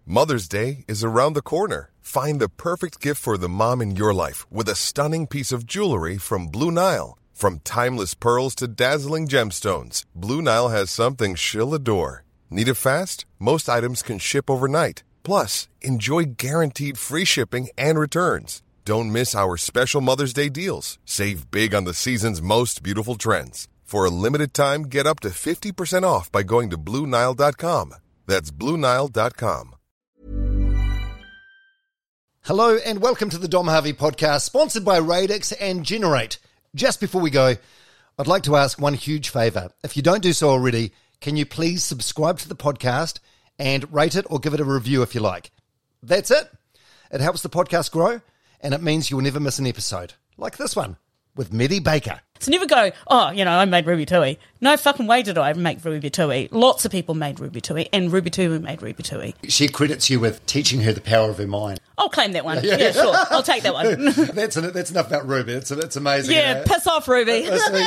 Mother's Day is around the corner. Find the perfect gift for the mom in your life with a stunning piece of jewelry from Blue Nile. From timeless pearls to dazzling gemstones, Blue Nile has something she'll adore. Need it fast? Most items can ship overnight. Plus, enjoy guaranteed free shipping and returns. Don't miss our special Mother's Day deals. Save big on the season's most beautiful trends. For a limited time, get up to 50% off by going to BlueNile.com. That's BlueNile.com. Hello and welcome to the Dom Harvey podcast, sponsored by Radix and Generate. Just before we go, I'd like to ask one huge favour. If you don't do so already, can you please subscribe to the podcast and rate it or give it a review if you like. That's it. It helps the podcast grow and it means you'll never miss an episode. Like this one with Medi Baker. So never go, I made Ruby Tui. No fucking way did I make Ruby Tui. Lots of people made Ruby Tui, and Ruby Tui made Ruby Tui. She credits you with teaching her the power of her mind. I'll claim that one. Yeah, sure. I'll take that one. That's enough about Ruby. It's amazing. Yeah, piss off, Ruby.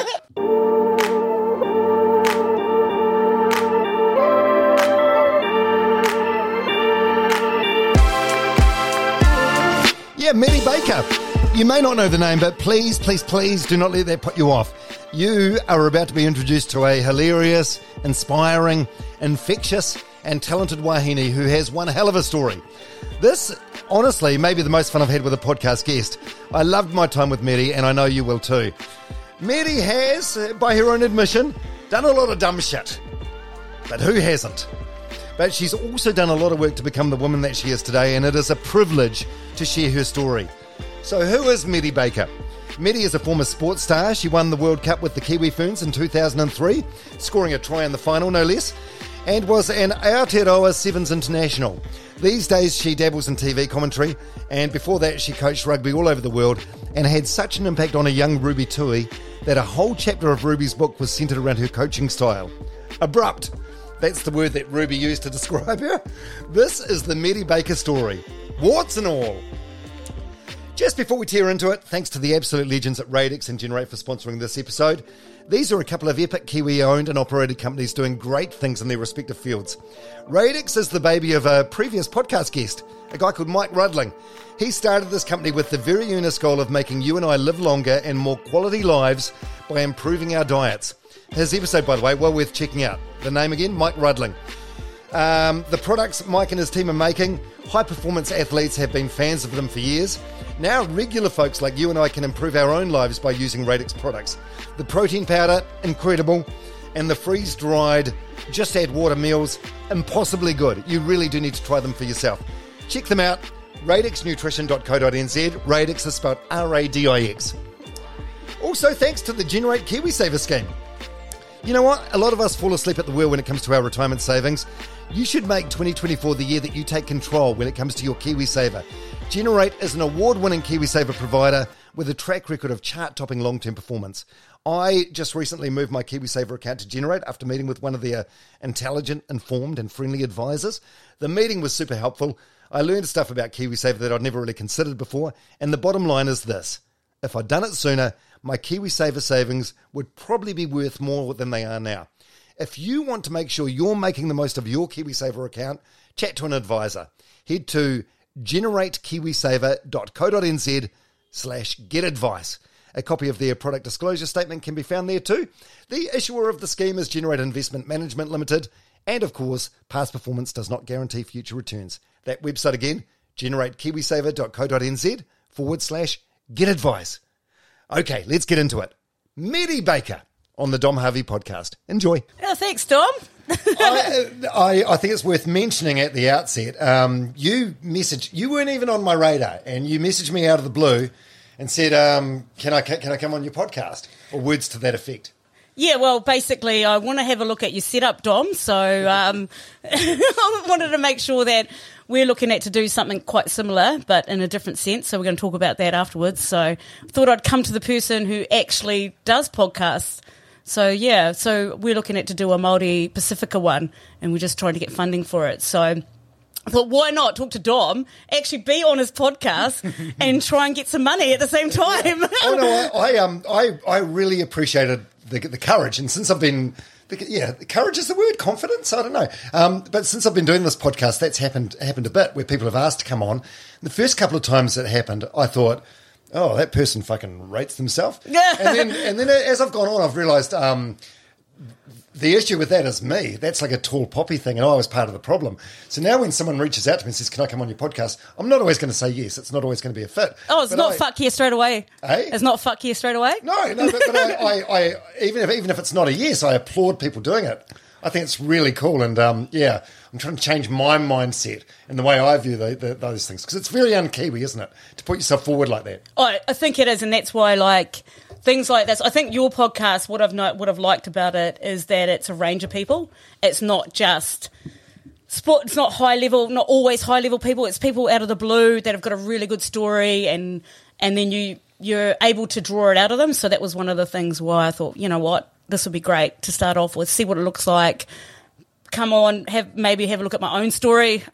Yeah, Medi Baker. You may not know the name, but please do not let that put you off. You are about to be introduced to a hilarious, inspiring, infectious, and talented wahine who has one hell of a story. This, honestly, may be the most fun I've had with a podcast guest. I loved my time with Medi, and I know you will too. Medi has, by her own admission, done a lot of dumb shit. But who hasn't? But she's also done a lot of work to become the woman that she is today, and it is a privilege to share her story. So who is Medi Baker? Medi is a former sports star. She won the World Cup with the Kiwi Ferns in 2003, scoring a try in the final, no less, and was an Aotearoa Sevens international. These days she dabbles in TV commentary, and before that she coached rugby all over the world and had such an impact on a young Ruby Tui that a whole chapter of Ruby's book was centred around her coaching style. Abrupt. That's the word that Ruby used to describe her. This is the Medi Baker story. Warts and all. Just before we tear into it, thanks to the absolute legends at Radix and Generate for sponsoring this episode. These are a couple of epic Kiwi-owned and operated companies doing great things in their respective fields. Radix is the baby of a previous podcast guest, a guy called Mike Rudling. He started this company with the very earnest goal of making you and I live longer and more quality lives by improving our diets. His episode, by the way, well worth checking out. The name again, Mike Rudling. The products Mike and his team are making, high-performance athletes have been fans of them for years. Now regular folks like you and I can improve our own lives by using Radix products. The protein powder, incredible. And the freeze-dried, just add water meals, impossibly good. You really do need to try them for yourself. Check them out, radixnutrition.co.nz. Radix is spelled R-A-D-I-X. Also, thanks to the Generate KiwiSaver scheme. You know what? A lot of us fall asleep at the wheel when it comes to our retirement savings. You should make 2024 the year that you take control when it comes to your KiwiSaver. Generate is an award-winning KiwiSaver provider with a track record of chart-topping long-term performance. I just recently moved my KiwiSaver account to Generate after meeting with one of their intelligent, informed and friendly advisors. The meeting was super helpful. I learned stuff about KiwiSaver that I'd never really considered before, and the bottom line is this. If I'd done it sooner, my KiwiSaver savings would probably be worth more than they are now. If you want to make sure you're making the most of your KiwiSaver account, chat to an advisor. Head to generatekiwisaver.co.nz/getadvice. A copy of their product disclosure statement can be found there too. The issuer of the scheme is Generate Investment Management Limited, and of course, past performance does not guarantee future returns. That website again, generatekiwisaver.co.nz/getadvice. Okay, let's get into it. Medi Baker on the Dom Harvey podcast. Enjoy. Oh, thanks, Dom. I think it's worth mentioning at the outset. You weren't even on my radar, and you messaged me out of the blue and said, "Can I come on your podcast?" Or words to that effect. Yeah, well, basically, I want to have a look at your setup, Dom. So I wanted to make sure that we're looking at to do something quite similar, but in a different sense. So we're going to talk about that afterwards. So I thought I'd come to the person who actually does podcasts. So, yeah, so we're looking at to do a Māori Pacifica one, and we're just trying to get funding for it. So I thought, why not talk to Dom, actually be on his podcast and try and get some money at the same time? I really appreciated the courage, and since I've been Courage is the word. Confidence, I don't know. But since I've been doing this podcast, that's happened a bit where people have asked to come on. The first couple of times it happened, I thought, oh, that person fucking rates themselves. and then as I've gone on, I've realised the issue with that is me. That's like a tall poppy thing, and I was part of the problem. So now when someone reaches out to me and says, can I come on your podcast? I'm not always going to say yes. It's not always going to be a fit. Oh, it's not fuck yes straight away. Eh? It's not fuck yes straight away? No, but I even if it's not a yes, I applaud people doing it. I think it's really cool, and I'm trying to change my mindset and the way I view those things, because it's very un-Kiwi, isn't it, to put yourself forward like that? Oh, I think it is, and that's why, like, things like this. I think your podcast, what I've liked about it is that it's a range of people. It's not just sport. It's not high level, not always high level people. It's people out of the blue that have got a really good story, and then you're able to draw it out of them. So that was one of the things why I thought, you know what, this would be great to start off with, see what it looks like. Come on, maybe have a look at my own story.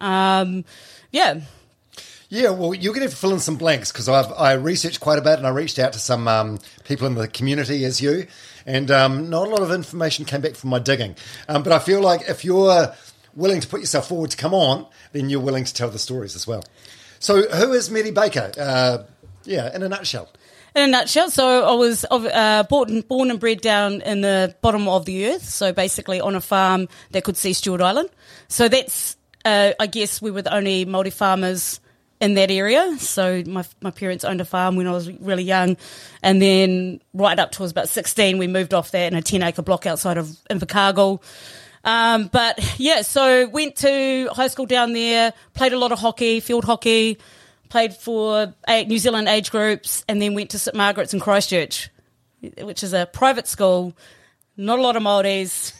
Yeah, well, you're going to have to fill in some blanks, because I researched quite a bit, and I reached out to some people in the community as you, and not a lot of information came back from my digging. But I feel like if you're willing to put yourself forward to come on, then you're willing to tell the stories as well. So who is Maddie Baker? In a nutshell. In a nutshell, so I was born and bred down in the bottom of the earth, so basically on a farm that could see Stewart Island. So that's, I guess we were the only Māori farmers in that area. So my parents owned a farm when I was really young, and then right up to I was about 16, we moved off that in a 10-acre block outside of Invercargill. So went to high school down there, played a lot of hockey, field hockey, played for New Zealand age groups, and then went to St Margaret's in Christchurch, which is a private school. Not a lot of Māoris.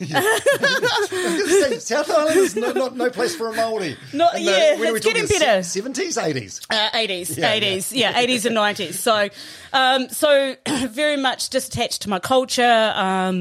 South Island is no place for a Māori. It's getting better. 70s, 80s? 80s, 80s and 90s. So very much just attached to my culture.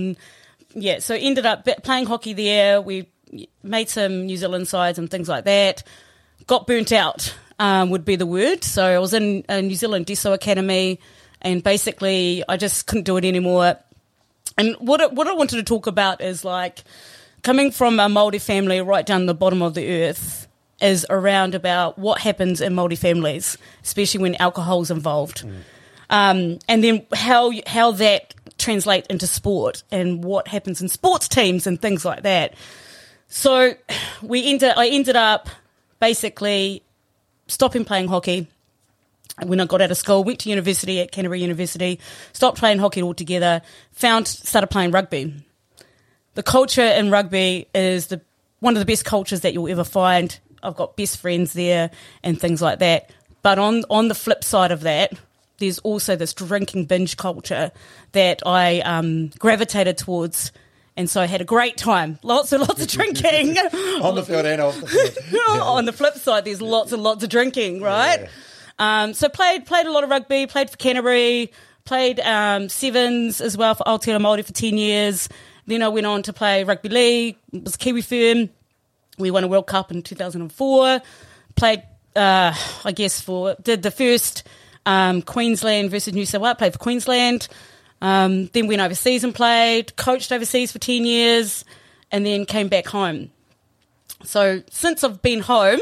So ended up playing hockey there. We made some New Zealand sides and things like that. Got burnt out, would be the word. So I was in a New Zealand Deso Academy, and basically I just couldn't do it anymore. And what I wanted to talk about is, like, coming from a Māori family right down the bottom of the earth is around about what happens in Māori families, especially when alcohol's involved. And then how that translates into sport and what happens in sports teams and things like that. So I ended up basically stopping playing hockey. When I got out of school, went to university at Canterbury University, stopped playing hockey altogether, started playing rugby. The culture in rugby is one of the best cultures that you'll ever find. I've got best friends there and things like that. But on the flip side of that, there's also this drinking binge culture that I gravitated towards. And so I had a great time. Lots and lots of drinking. On the field and off the field. On the flip side, there's lots and lots of drinking, right? Yeah. So played a lot of rugby, played for Canterbury, played sevens as well for Aotearoa Māori for 10 years. Then I went on to play rugby league. It was a Kiwi firm. We won a World Cup in 2004. Played, did the first Queensland versus New South Wales. Played for Queensland. Then went overseas and played. Coached overseas for 10 years. And then came back home. So since I've been home,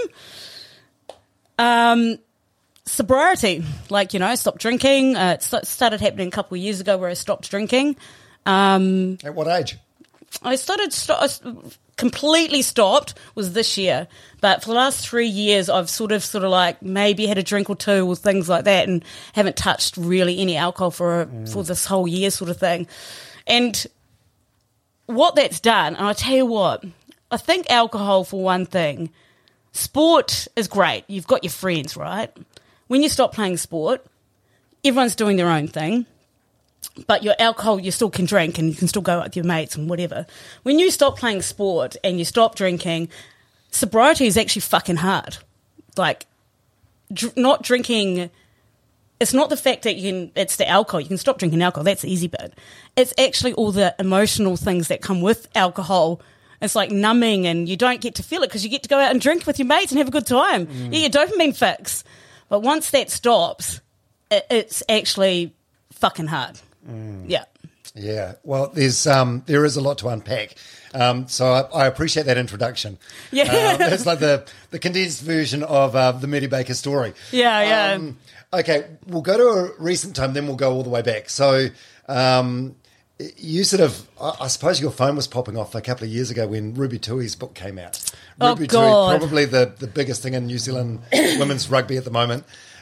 sobriety, stopped drinking. It started happening a couple of years ago where I stopped drinking. At what age? I completely stopped was this year, but for the last 3 years I've sort of like maybe had a drink or two or things like that, and haven't touched really any alcohol for this whole year sort of thing. And what that's done, and I tell you what, I think alcohol, for one thing, sport is great. You've got your friends, right? When you stop playing sport, everyone's doing their own thing, but your alcohol, you still can drink and you can still go out with your mates and whatever. When you stop playing sport and you stop drinking, sobriety is actually fucking hard. Like, not drinking, it's not the fact that it's the alcohol. You can stop drinking alcohol, that's the easy bit. It's actually all the emotional things that come with alcohol. It's like numbing, and you don't get to feel it because you get to go out and drink with your mates and have a good time. Yeah, your dopamine fix. But once that stops, it's actually fucking hard. Yeah. Yeah, well, there is a lot to unpack. So I appreciate that introduction. Yeah. It's like the condensed version of the Maddie Baker story. Yeah. Okay, we'll go to a recent time, then we'll go all the way back. So you sort of, I suppose your phone was popping off a couple of years ago when Ruby Tui's book came out. Oh, Ruby God. Tui, probably the biggest thing in New Zealand women's rugby at the moment.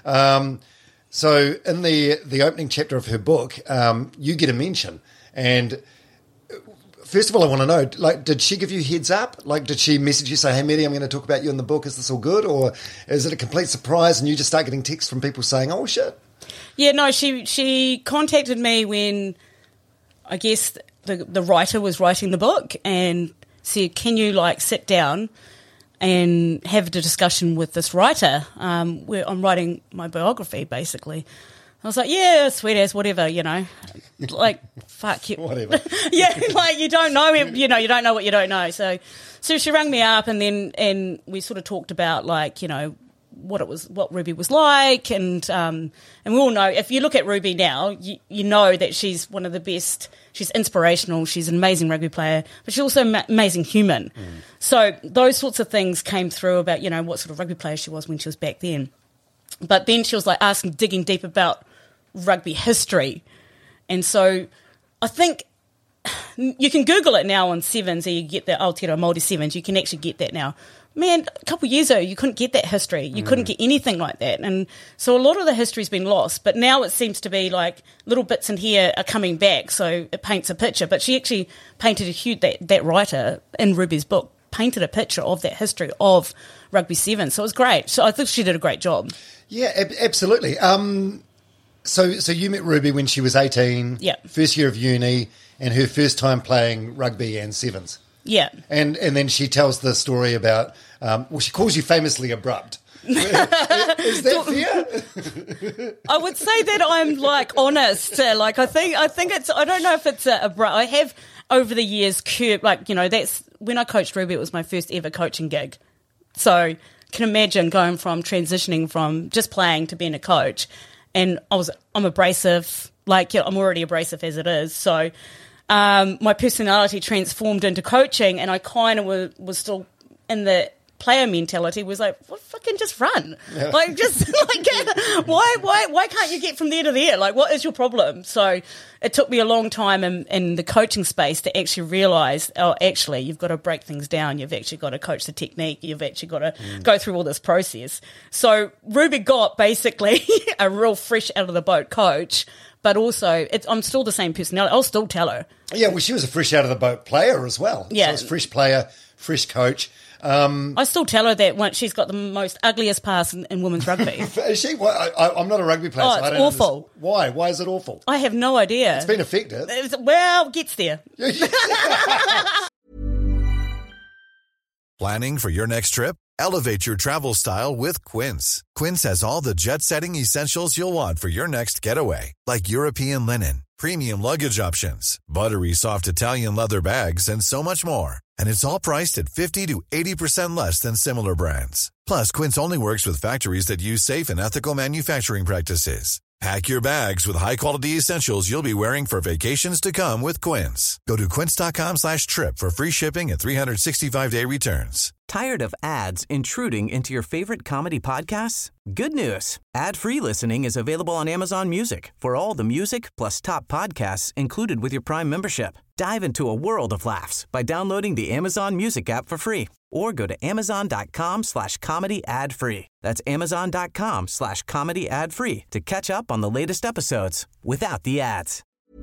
So in the opening chapter of her book, you get a mention. And first of all, I want to know, like, did she give you heads up? Like, did she message you, say, hey, Maddie, I'm going to talk about you in the book. Is this all good? Or is it a complete surprise and you just start getting texts from people saying, oh, shit? Yeah, no, she contacted me when I guess the writer was writing the book and said, can you, like, sit down and have a discussion with this writer where I'm writing my biography, basically. I was like, yeah, sweet as, whatever, you know. Like, fuck you. Whatever. Yeah, like, you don't know, you know, you don't know what you don't know. So she rang me up and we sort of talked about, like, you know, what Ruby was like, and we all know, if you look at Ruby now, you know that she's one of the best. She's inspirational. She's an amazing rugby player, but she's also an amazing human. So those sorts of things came through about, you know, what sort of rugby player she was when she was back then. But then she was like digging deep about rugby history, and so I think you can Google it now on Sevens, and you get the Aotearoa Māori Sevens. You can actually get that now. Man, a couple of years ago, you couldn't get that history. You couldn't get anything like that. And so a lot of the history's been lost, but now it seems to be like little bits in here are coming back, so it paints a picture. But she actually painted a huge, that writer in Ruby's book, painted a picture of that history of Rugby Sevens. So it was great. So I think she did a great job. Yeah, absolutely. So you met Ruby when she was 18, Yeah. first year of uni, and her first time playing rugby and sevens. Yeah. And then she tells the story about, she calls you famously abrupt. Is that fair? I would say that I'm like honest. Like I think it's. I don't know if it's abrupt. I have over the years curbed. Like, you know, that's when I coached Ruby. It was my first ever coaching gig. So can imagine transitioning from just playing to being a coach, and I'm abrasive. Like, I'm already abrasive as it is. So my personality transformed into coaching, and I kind of was still in the player mentality, was like, well, fucking just run. Yeah. Like, just like, why can't you get from there to there? Like, what is your problem? So it took me a long time in the coaching space to actually realise, oh, actually, you've got to break things down. You've actually got to coach the technique. You've actually got to go through all this process. So Ruby got basically a real fresh out of the boat coach, but also I'm still the same personality. I'll still tell her. Yeah, well, she was a fresh out of the boat player as well. Yeah. So it's fresh player, fresh coach. I still tell her that she's got the most ugliest pass in women's rugby. Is she? Well, I'm not a rugby player. Oh, so I it's don't awful. Understand. Why? Why is it awful? I have no idea. It's been effective. Well, gets there. Planning for your next trip? Elevate your travel style with Quince. Quince has all the jet-setting essentials you'll want for your next getaway, like European linen, premium luggage options, buttery soft Italian leather bags, and so much more. And it's all priced at 50 to 80% less than similar brands. Plus, Quince only works with factories that use safe and ethical manufacturing practices. Pack your bags with high-quality essentials you'll be wearing for vacations to come with Quince. Go to quince.com/trip for free shipping and 365-day returns. Tired of ads intruding into your favorite comedy podcasts? Good news. Ad-free listening is available on Amazon Music for all the music plus top podcasts included with your Prime membership. Dive into a world of laughs by downloading the Amazon Music app for free or go to amazon.com/comedy ad-free. That's amazon.com/comedy ad-free to catch up on the latest episodes without the ads.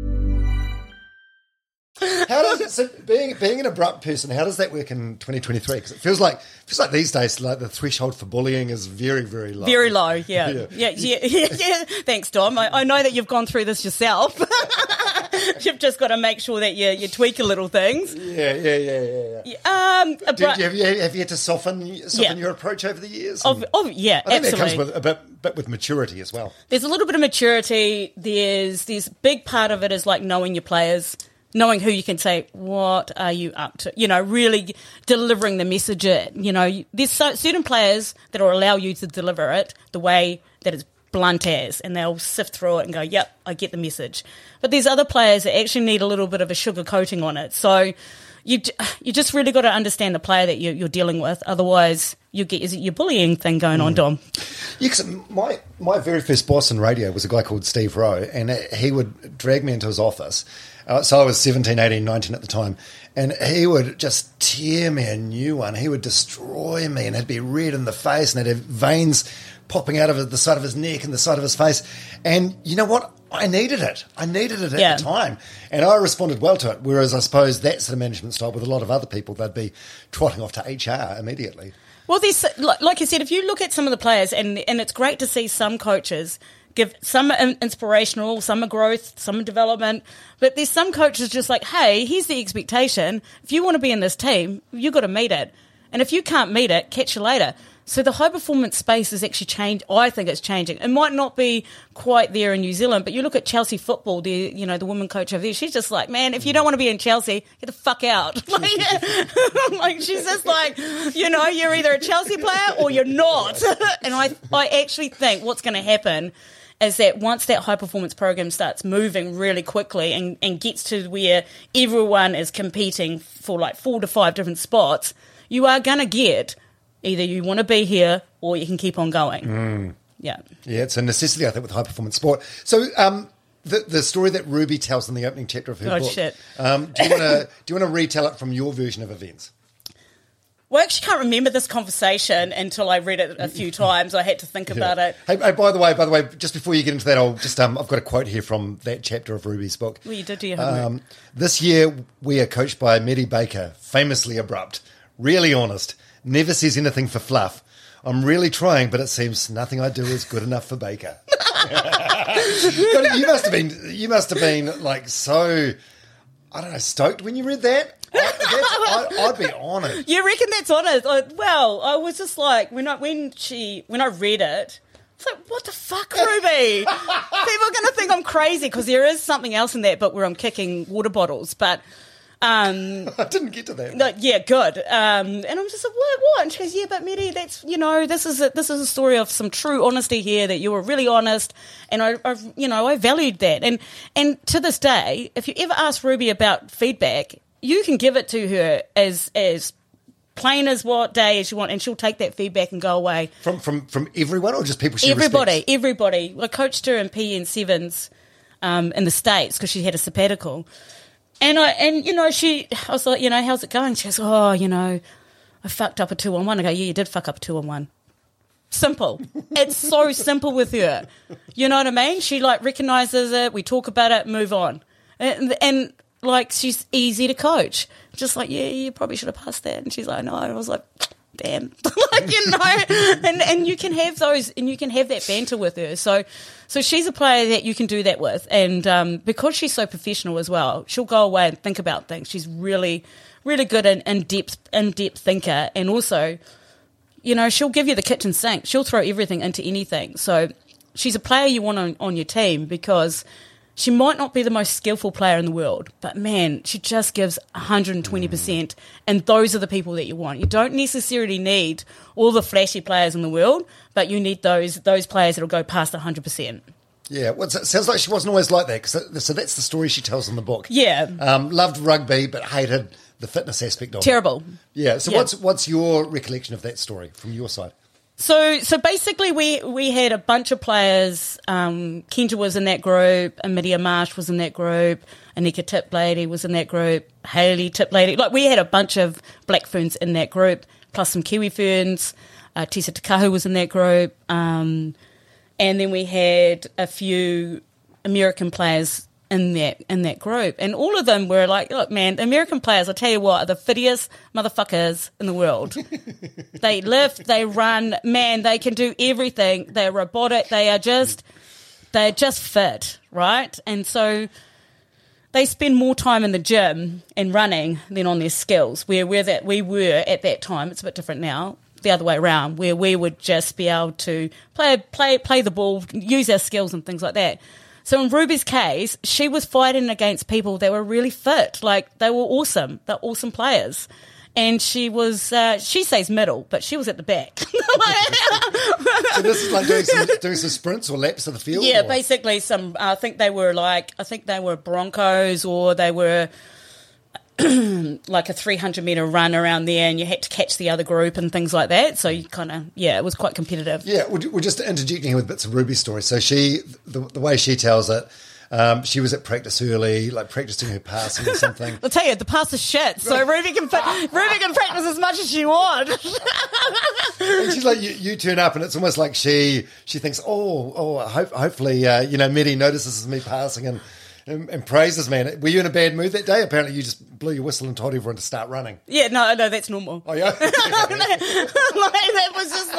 How does it, so being an abrupt person, how does that work in 2023? Because it feels like these days, like, the threshold for bullying is very, very low. Very low, yeah. Yeah. Thanks, Dom. I know that you've gone through this yourself. You've just got to make sure that you tweak a little things. Yeah. Have you had to soften your approach over the years? Yeah, I think absolutely. that comes with a bit with maturity as well. There's a little bit of maturity. There's big part of it is like knowing your players, knowing who you can say, what are you up to? You know, really delivering the message. You know, there's certain players that will allow you to deliver it the way that it's blunt as, and they'll sift through it and go, yep, I get the message. But there's other players that actually need a little bit of a sugar coating on it. So you just really got to understand the player that you're dealing with. Otherwise, you get your bullying thing going on, Dom. Yeah, 'cause my very first boss in radio was a guy called Steve Rowe, and he would drag me into his office. So I was 17, 18, 19 at the time, and he would just tear me a new one. He would destroy me, and he'd be red in the face, and he'd have veins popping out of the side of his neck and the side of his face. And you know what? I needed it. I needed it at the time. And I responded well to it, whereas I suppose that's the management style with a lot of other people. They'd be trotting off to HR immediately. Well, there's, like you said, if you look at some of the players, and it's great to see some coaches give some inspirational, some are growth, some are development, but there's some coaches just like, hey, here's the expectation. If you want to be in this team, you've got to meet it. And if you can't meet it, catch you later. So the high-performance space has actually changed. I think it's changing. It might not be quite there in New Zealand, but you look at Chelsea football, the woman coach over there, she's just like, man, if you don't want to be in Chelsea, get the fuck out. Like she's just like, you're either a Chelsea player or you're not. And I actually think what's going to happen is that once that high-performance program starts moving really quickly and gets to where everyone is competing for like 4 to 5 different spots, you are going to get either you want to be here or you can keep on going. Yeah, it's a necessity, I think, with high-performance sport. So the story that Ruby tells in the opening chapter of her book, shit. do you want to retell it from your version of events? Well, I actually can't remember this conversation until I read it a few times. I had to think about it. Hey, by the way, just before you get into that, I'll just I've got a quote here from that chapter of Ruby's book. Well, you did do your homework. This year, we are coached by Maddie Baker, famously abrupt, really honest, never says anything for fluff. I'm really trying, but it seems nothing I do is good enough for Baker. You must have been like so, I don't know, stoked when you read that. I'd be honoured. You reckon that's honest? Well, I was just like when I read it, it's like, what the fuck, Ruby? People are going to think I'm crazy because there is something else in that book where I'm kicking water bottles, but. I didn't get to that. No, yeah, good. And I'm just like, what? And she goes, yeah, but Maddie, that's, this is a story of some true honesty here, that you were really honest, and I valued that. And to this day, if you ever ask Ruby about feedback, you can give it to her as plain as what day as you want, and she'll take that feedback and go away. From everyone, or just people she respects? Everybody. I coached her in PN Sevens in the States because she had a sabbatical. And I was like, how's it going? She goes, I fucked up a 2-on-1. I go, yeah, you did fuck up a 2-on-1. Simple. It's so simple with her. You know what I mean? She recognizes it. We talk about it, move on. And she's easy to coach. Just like, yeah, you probably should have passed that. And she's like, no. And I was like, damn. And you can have those, and you can have that banter with her. So she's a player that you can do that with. And because she's so professional as well, she'll go away and think about things. She's really, really good and in-depth thinker. And also, she'll give you the kitchen sink. She'll throw everything into anything. So she's a player you want on your team because she might not be the most skillful player in the world, but man, she just gives 120%, and those are the people that you want. You don't necessarily need all the flashy players in the world, but you need those players that will go past 100%. Yeah, well, it sounds like she wasn't always like that, so that's the story she tells in the book. Yeah. Loved rugby, but hated the fitness aspect of it. Terrible. Yeah, so yeah. What's your recollection of that story from your side? So basically we had a bunch of players. Kendra was in that group, Amidia Marsh was in that group, Anika Tiplady was in that group, Hayley Tiplady. We had a bunch of Black Ferns in that group, plus some Kiwi Ferns. Tessa Takahu was in that group. And then we had a few American players in that group. And all of them were like, look, man, American players, I tell you what, are the fittest motherfuckers in the world. They lift, they run, man, they can do everything. They're robotic. They're just fit, right? And so they spend more time in the gym and running than on their skills. We were at that time, it's a bit different now, the other way around, where we would just be able to play the ball, use our skills and things like that. So in Ruby's case, she was fighting against people that were really fit. They were awesome. They're awesome players. And she was, she says middle, but she was at the back. So this is like doing some sprints or laps of the field? Yeah, or? basically some. I think they were Broncos, or they were like a 300-meter run around there, and you had to catch the other group and things like that. So you kind of, it was quite competitive. Yeah, we're just interjecting here with bits of Ruby's story. So the way she tells it, she was at practice early, like practicing her passing or something. I'll tell you, the pass is shit, so Ruby can practice as much as she wants. And she's like, you turn up, and it's almost like she thinks, hopefully, Medi notices me passing and praises me. And were you in a bad mood that day? Apparently, you just blew your whistle and told everyone to start running. Yeah, no, that's normal. Oh, yeah? That was just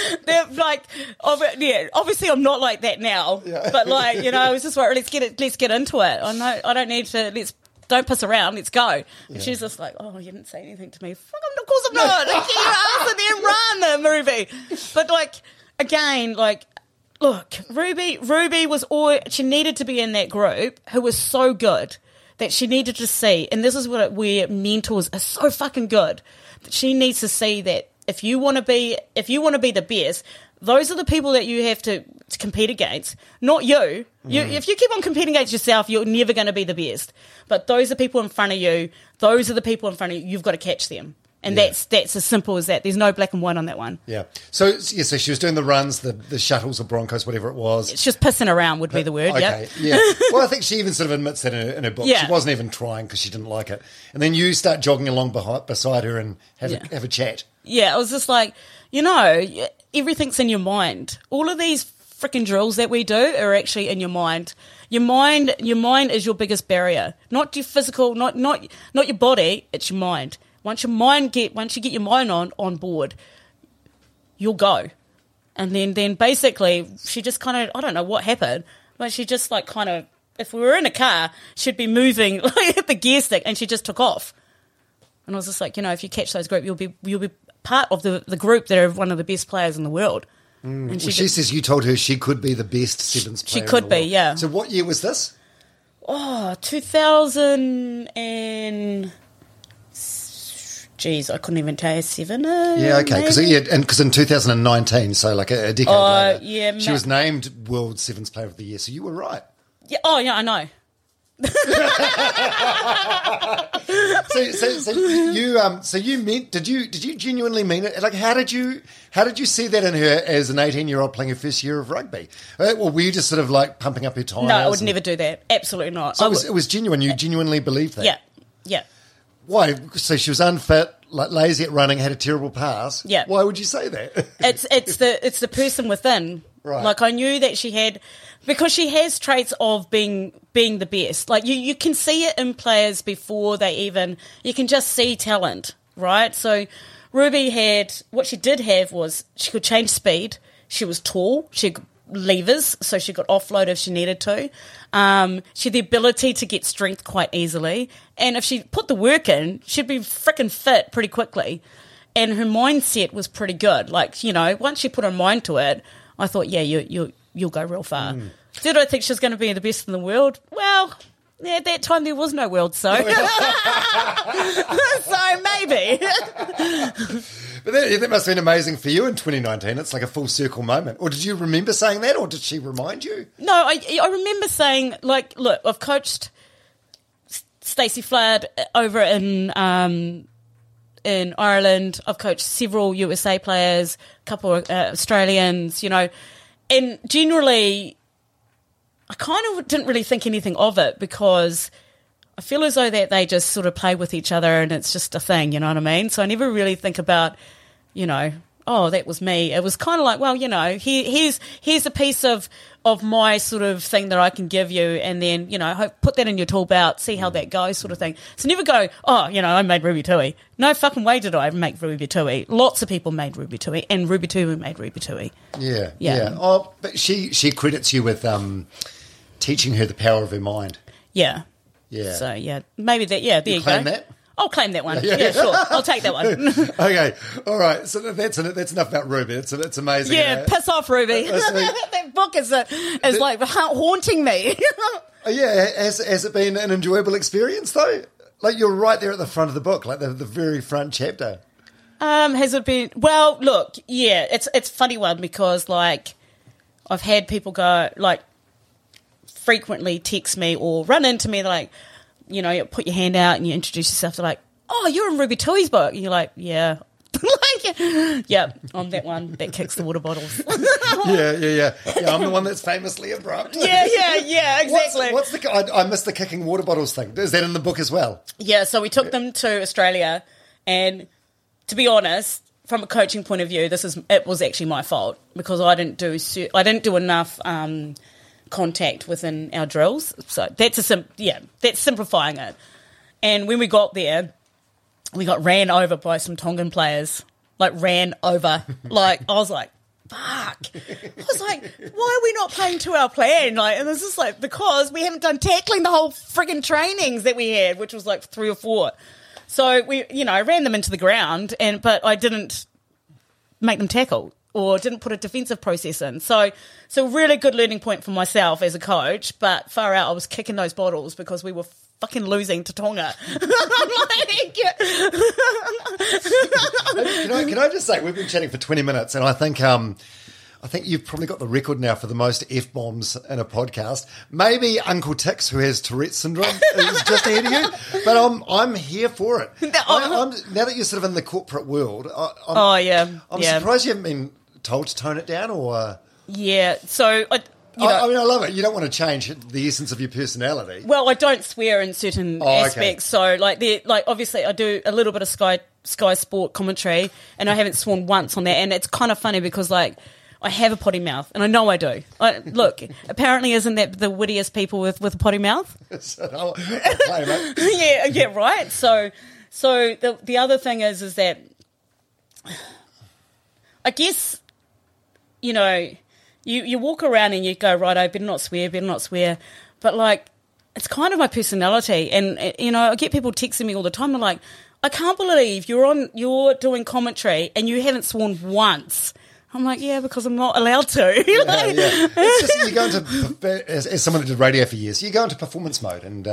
obviously I'm not like that now. Yeah. But I was just like, let's get into it. I don't need to, don't piss around, let's go. And she's just like, oh, you didn't say anything to me. Fuck, of course I'm not. Get your ass in there and run, Ruby. But again, look, Ruby was she needed to be in that group who was so good that she needed to see, and this is where mentors are so fucking good, that she needs to see that if you want to be the best, those are the people that you have to compete against, not you. If you keep on competing against yourself, you're never going to be the best. But those are people in front of you. Those are the people in front of you. You've got to catch them. And that's as simple as that. There's no black and white on that one. Yeah. So she was doing the runs, the shuttles or Broncos, whatever it was. It's just pissing around would be the word, okay, yeah. Well, I think she even sort of admits that in her book. Yeah. She wasn't even trying because she didn't like it. And then you start jogging along beside her and have a chat. Yeah, I was just like, everything's in your mind. All of these freaking drills that we do are actually in your mind. Your mind is your biggest barrier. Not your physical, not your body, it's your mind. Once you get your mind on board, you'll go. And then basically she just kind of, I don't know what happened, but she just if we were in a car, she'd be moving the gear stick, and she just took off. And I was just like, if you catch those group, you'll be part of the group that are one of the best players in the world. And she says you told her she could be the best sevens player. She could be, yeah. So what year was this? 2000 and... Geez, I couldn't even tell you, 7. Yeah, okay, because in 2019, so like a decade later, yeah, she was named World Sevens Player of the Year. So you were right. Yeah. Oh, yeah, I know. So you meant? Did you genuinely mean it? Like, how did you see that in her as an 18-year-old playing her first year of rugby? Or were you just sort of like pumping up her tires? No, I would never do that. Absolutely not. So it was genuine. You genuinely believed that. Yeah. Why? So she was unfit, like lazy at running, had a terrible pass. Yeah. Why would you say that? It's the person within. Right. Like, I knew that she had, because she has traits of being the best. Like, you can see it in players before they even, you can just see talent, right? So Ruby what she did have was she could change speed. She was tall. She had levers, so she could offload if she needed to. She had the ability to get strength quite easily. And if she put the work in, she'd be freaking fit pretty quickly. And her mindset was pretty good. Like, once she put her mind to it, I thought, yeah, you'll go real far. Did I think she was going to be the best in the world? Well, at that time there was no world, so so maybe. But that must have been amazing for you in 2019. It's like a full circle moment. Or did you remember saying that, or did she remind you? No, I remember saying, like, look, I've coached Stacey Flood over in Ireland. I've coached several USA players, a couple of Australians, and generally I kind of didn't really think anything of it, because I feel as though that they just sort of play with each other and it's just a thing, you know what I mean? So I never really think about, oh, that was me. It was kind of like, well, here's a piece of my sort of thing that I can give you, and then, put that in your tool belt, see how that goes, sort of thing. So never go, oh, I made Ruby Tui. No fucking way did I make Ruby Tui. Lots of people made Ruby Tui, and Ruby Tui made Ruby Tui. Yeah. Oh, but she credits you with teaching her the power of her mind. Yeah. Yeah. So, maybe that, there you go. Claim that? I'll claim that one. Yeah, sure. I'll take that one. Okay. All right. So that's enough about Ruby. It's amazing. Yeah, piss off, Ruby. That book is like haunting me. Yeah. Has it been an enjoyable experience, though? Like, you're right there at the front of the book, like the very front chapter. Has it been? Well, look, yeah, it's a funny one because like I've had people go like frequently text me or run into me like, you know, you put your hand out and you introduce yourself. They're like, "Oh, you're in Ruby Tui's book." And you're like, "Yeah." Like, yeah, I'm that one that kicks the water bottles. Yeah, I'm the one that's famously abrupt. Yeah, exactly. What's the? I missed the kicking water bottles thing. Is that in the book as well? Yeah, so we took them to Australia, and to be honest, from a coaching point of view, it was actually my fault because I didn't do enough contact within our drills. So that's simplifying it. And when we got there, we got ran over by some Tongan players. Like, ran over. Like, I was like, fuck. I was like, why are we not playing to our plan? Like, and it's just like, because we haven't done tackling the whole friggin' trainings that we had, which was like 3 or 4. So I ran them into the ground, but I didn't make them tackle or didn't put a defensive process in. So really good learning point for myself as a coach, but far out, I was kicking those bottles because we were fucking losing to Tonga. I'm like, Can I just say, we've been chatting for 20 minutes, and I think you've probably got the record now for the most F-bombs in a podcast. Maybe Uncle Tix, who has Tourette's syndrome, is just ahead of you. But I'm here for it. Now that you're sort of in the corporate world, I'm surprised you haven't been told to tone it down or... Yeah, so... I love it. You don't want to change the essence of your personality. Well, I don't swear in certain aspects. Okay. So, obviously, I do a little bit of Sky Sport commentary, and I haven't sworn once on that. And it's kind of funny because, like, I have a potty mouth, and I know I do. Look, apparently, isn't that the wittiest people with a potty mouth? I'll claim it. Yeah, right. So the other thing is that I guess, you know. You walk around and you go, right, I better not swear. But, like, it's kind of my personality. And, you know, I get people texting me all the time. They're like, I can't believe you're doing commentary and you haven't sworn once. I'm like, yeah, because I'm not allowed to. Yeah. It's just you go into, as someone who did radio for years, you go into performance mode and,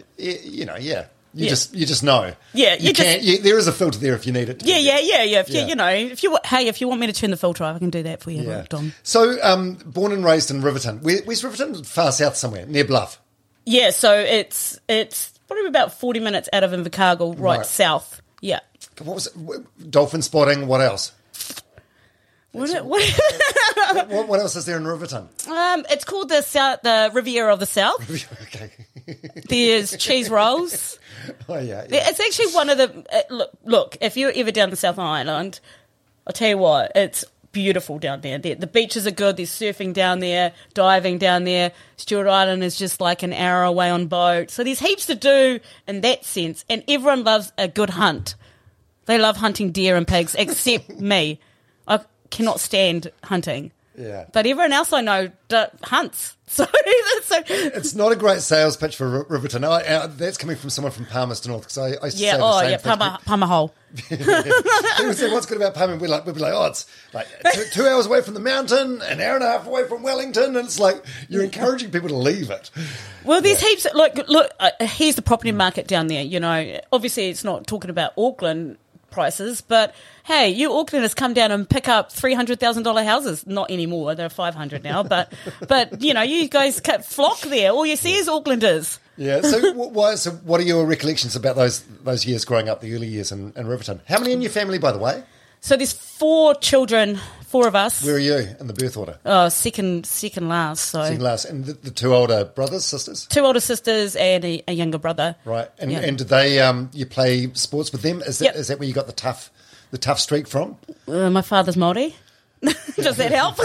You just know. Yeah, there is a filter there if you need it. Yeah. If you want me to turn the filter off, I can do that for you, Dom. So, born and raised in Riverton. Where's Riverton? Far south somewhere, near Bluff. Yeah, so it's probably about 40 minutes out of Invercargill, right south. Yeah. What was it? Dolphin spotting. What else? What else is there in Riverton? It's called the Riviera of the South. Okay. There's cheese rolls. Oh yeah. It's actually one of the look. If you're ever down the South Island, I'll tell you what, it's beautiful down there. The beaches are good. There's surfing down there, diving down there. Stewart Island is just like an hour away on boat. So there's heaps to do in that sense, and everyone loves a good hunt. They love hunting deer and pigs, except me. I cannot stand hunting. Yeah. But everyone else I know hunts. So it's not a great sales pitch for Riverton. That's coming from someone from Palmerston North because I used to say the same thing. Palmer Hole. People say, what's good about Palmer? We'd be like, oh, it's like 2 hours away from the mountain, an hour and a half away from Wellington, and it's like you're encouraging people to leave it. Well, there's heaps. Look, here's the property market down there. You know, obviously it's not talking about Auckland prices, but hey, you Aucklanders come down and pick up $300,000 houses. Not anymore; they're 500 now. But you know, you guys flock there. All you see is Aucklanders. Yeah. So what are your recollections about those years growing up, the early years in Riverton? How many in your family, by the way? So there's 4 children, 4 of us. Where are you in the birth order? Oh, second last. So second last, and the 2 older brothers, sisters. 2 older sisters and a younger brother. Right, and did they you play sports with them? Is that where you got the tough streak from? My father's Māori. Does that help?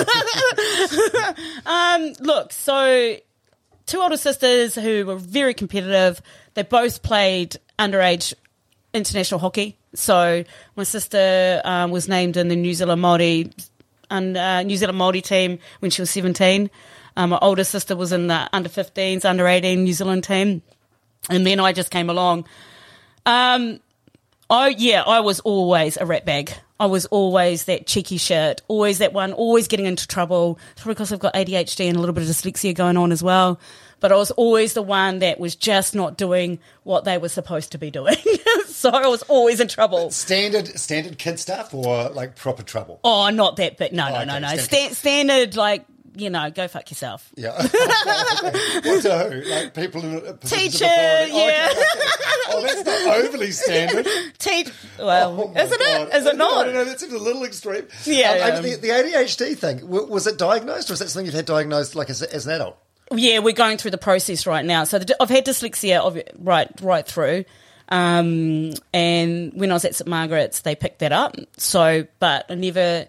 Look, so 2 older sisters who were very competitive. They both played underage international hockey. So my sister was named in the New Zealand Māori team when she was 17. My older sister was in the under 15s, under 18 New Zealand team, and then I just came along. I was always a ratbag. I was always that cheeky shit, always that one, always getting into trouble. It's probably because I've got ADHD and a little bit of dyslexia going on as well. but I was always the one that was just not doing what they were supposed to be doing. So I was always in trouble. Standard kid stuff or like proper trouble? Oh, not that bit. No. Standard, like, go fuck yourself. Yeah. What to who? Like people in positions Teacher, of authority? yeah. Oh, that's not overly standard. Well, Oh, isn't God. it? Is it not? No, that seems a little extreme. Yeah. The ADHD thing, was it diagnosed, or is that something you've had diagnosed like as an adult? Yeah, we're going through the process right now. So I've had dyslexia right through. And when I was at St Margaret's, they picked that up. So, but I never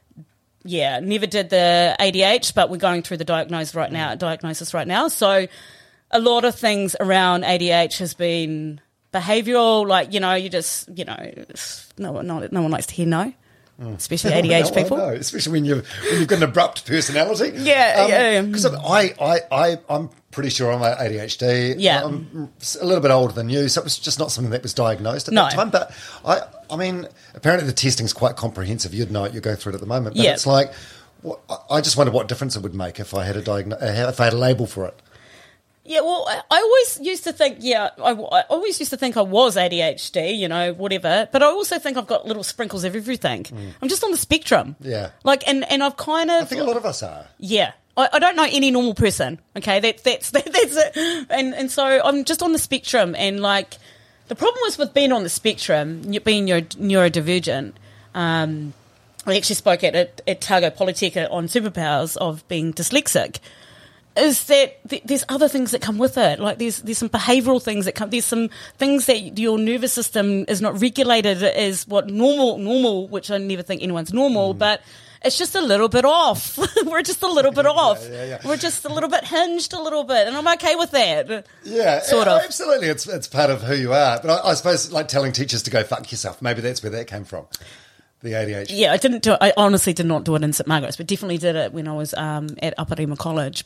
did the ADH, but we're going through the diagnosis right now. So a lot of things around ADH has been behavioural, like, you just, no one likes to hear no. Especially ADH people. No, especially when you've got an abrupt personality. Yeah. Because I'm pretty sure I'm ADHD. Yeah. I'm a little bit older than you, so it was just not something that was diagnosed at that time. But I mean, apparently the testing's quite comprehensive. You'd know it. You're going through it at the moment. But it's like, I just wonder what difference it would make if I had if I had a label for it. Yeah, well, I always used to think, I always used to think I was ADHD, whatever. But I also think I've got little sprinkles of everything. I'm just on the spectrum. Yeah. Like, and I've kind of... I think a lot of us are. Yeah. I don't know any normal person, okay? That's it. And so I'm just on the spectrum. And, like, the problem was with being on the spectrum, being neurodivergent, I actually spoke at Otago Polytech on superpowers of being dyslexic, is that there's other things that come with it. Like there's some behavioural things that come. There's some things that your nervous system is not regulated as what normal, which I never think anyone's normal, but it's just a little bit off. We're just a little bit off. Yeah. We're just a little bit hinged a little bit, and I'm okay with that. Yeah, sort of. Absolutely, it's part of who you are. But I suppose like telling teachers to go fuck yourself, maybe that's where that came from. The ADHD. Yeah, I honestly did not do it in St Margaret's, but definitely did it when I was at Aparima College.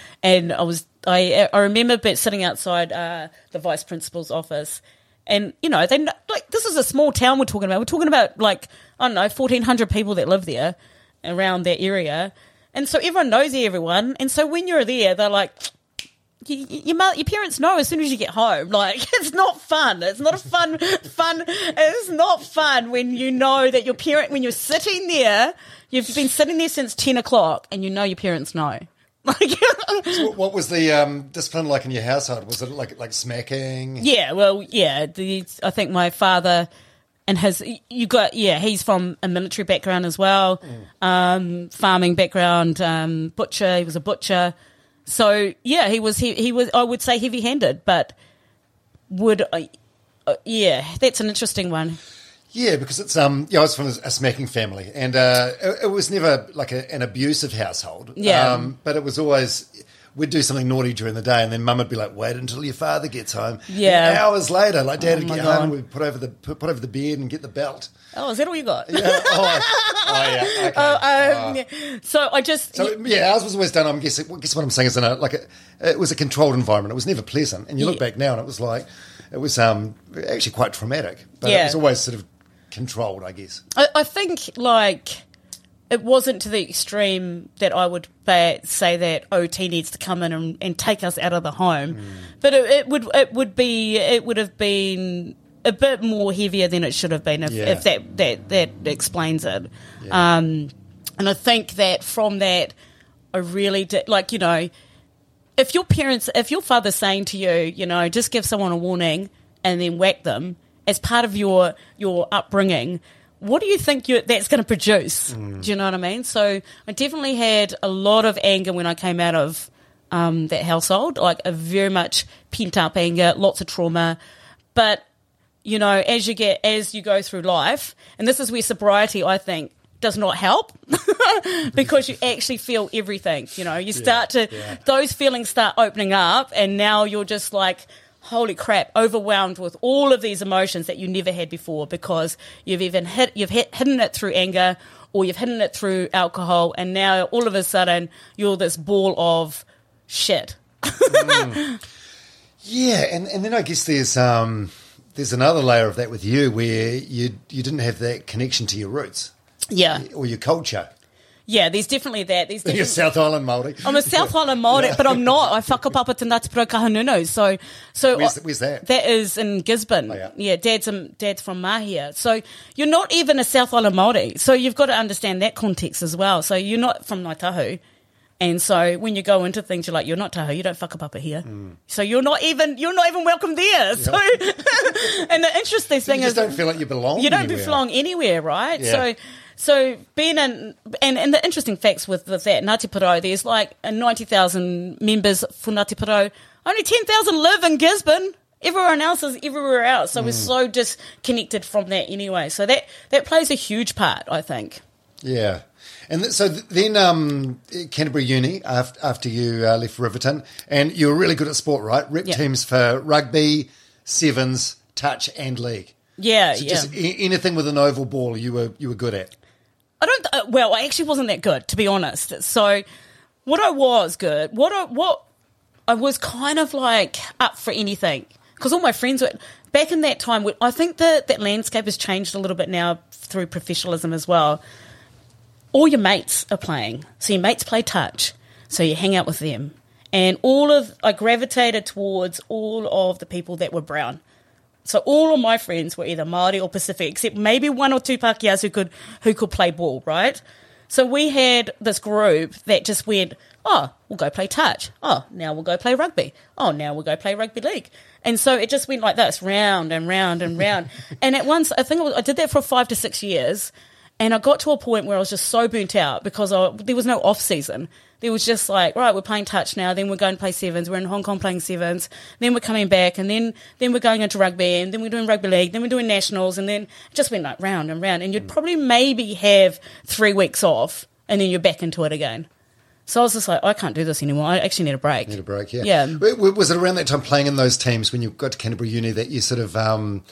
I remember sitting outside the vice principal's office, and this is a small town we're talking about. We're talking about 1,400 people that live there around that area, and so everyone knows everyone. And so when you're there, they're like, your parents know as soon as you get home. Like, it's not fun. It's not a fun. It's not fun when you know that your parent, when you're sitting there, you've been sitting there since 10 o'clock and you know your parents know. Like, so what was the discipline like in your household? Was it like smacking? Yeah, well, yeah. I think my father and he's from a military background as well, farming background, butcher. He was a butcher. So yeah, he was. I would say heavy-handed, but that's an interesting one. Yeah, because it's I was from a smacking family, and it was never like an abusive household. Yeah, but it was always we'd do something naughty during the day, and then Mum would be like, "Wait until your father gets home." Yeah, and hours later, like Dad would get God. home, we'd put over the bed and get the belt. Oh, is that all you got? Yeah. Yeah. Okay. So I just... ours was always done. I guess what I'm saying is it was a controlled environment. It was never pleasant. And you look back now, and it was actually quite traumatic. But it was always sort of controlled, I guess. I think it wasn't to the extreme that I would say that OT needs to come in and take us out of the home, but it would have been a bit more heavier than it should have been if that explains it. Yeah. And I think that from that, I really did, if your father's saying to you, just give someone a warning and then whack them as part of your upbringing, what do you think that's going to produce? Do you know what I mean? So I definitely had a lot of anger when I came out of that household, like a very much pent up anger, lots of trauma, but as you go through life, and this is where sobriety, I think, does not help because you actually feel everything. You start those feelings start opening up, and now you're just like, holy crap, overwhelmed with all of these emotions that you never had before because you've hidden it through anger or you've hidden it through alcohol, and now all of a sudden you're this ball of shit. Yeah, and then I guess there's another layer of that with you where you didn't have that connection to your roots. Yeah. Or your culture. Yeah, there's definitely that. There's You're a South Island Māori. I'm a South Island Māori, but I'm not. I whakapapa te Ngāti Porou Kahanunu. So Where's that? That is in Gisborne. Oh, yeah. Dad's from Mahia. So you're not even a South Island Māori. So you've got to understand that context as well. So you're not from Ngāi Tahu. And so when you go into things, you're like, you're not Tahu, you don't whakapapa here. So you're not even welcome there. Yep. So, and the interesting thing You is, just don't feel like you belong. you don't anywhere. belong anywhere, right? Yeah. So being and the interesting facts with that Ngāti Porou, there's like 90,000 members for Ngāti Porou. Only 10,000 live in Gisborne. Everyone else is everywhere else. So we're so disconnected from that anyway. So that plays a huge part, I think. Yeah. And so then Canterbury Uni, after you left Riverton, and you were really good at sport, right? Rep teams for rugby, sevens, touch and league. Yeah, So just anything with an oval ball you were good at. I actually wasn't that good, to be honest. So what I was good, what I was kind of like up for anything, because all my friends were back in that time. I think that landscape has changed a little bit now through professionalism as well. All your mates are playing, so your mates play touch, so you hang out with them, and I gravitated towards all of the people that were brown. So all of my friends were either Māori or Pacific, except maybe one or two Pākehās who could play ball, right? So we had this group that just went, oh, we'll go play touch. Oh, now we'll go play rugby. Oh, now we'll go play rugby league. And so it just went like this, round and round and round. And at once, I think I did that for 5 to 6 years, and I got to a point where I was just so burnt out because there was no off season. There was just like, right, we're playing touch now, then we're going to play sevens, we're in Hong Kong playing sevens, then we're coming back, and then we're going into rugby, and then we're doing rugby league, then we're doing nationals, and then it just went like round and round. And you'd probably maybe have 3 weeks off, and then you're back into it again. So I was just like, I can't do this anymore. I actually need a break. Need a break, yeah. Yeah. Was it around that time playing in those teams when you got to Canterbury Uni that you sort of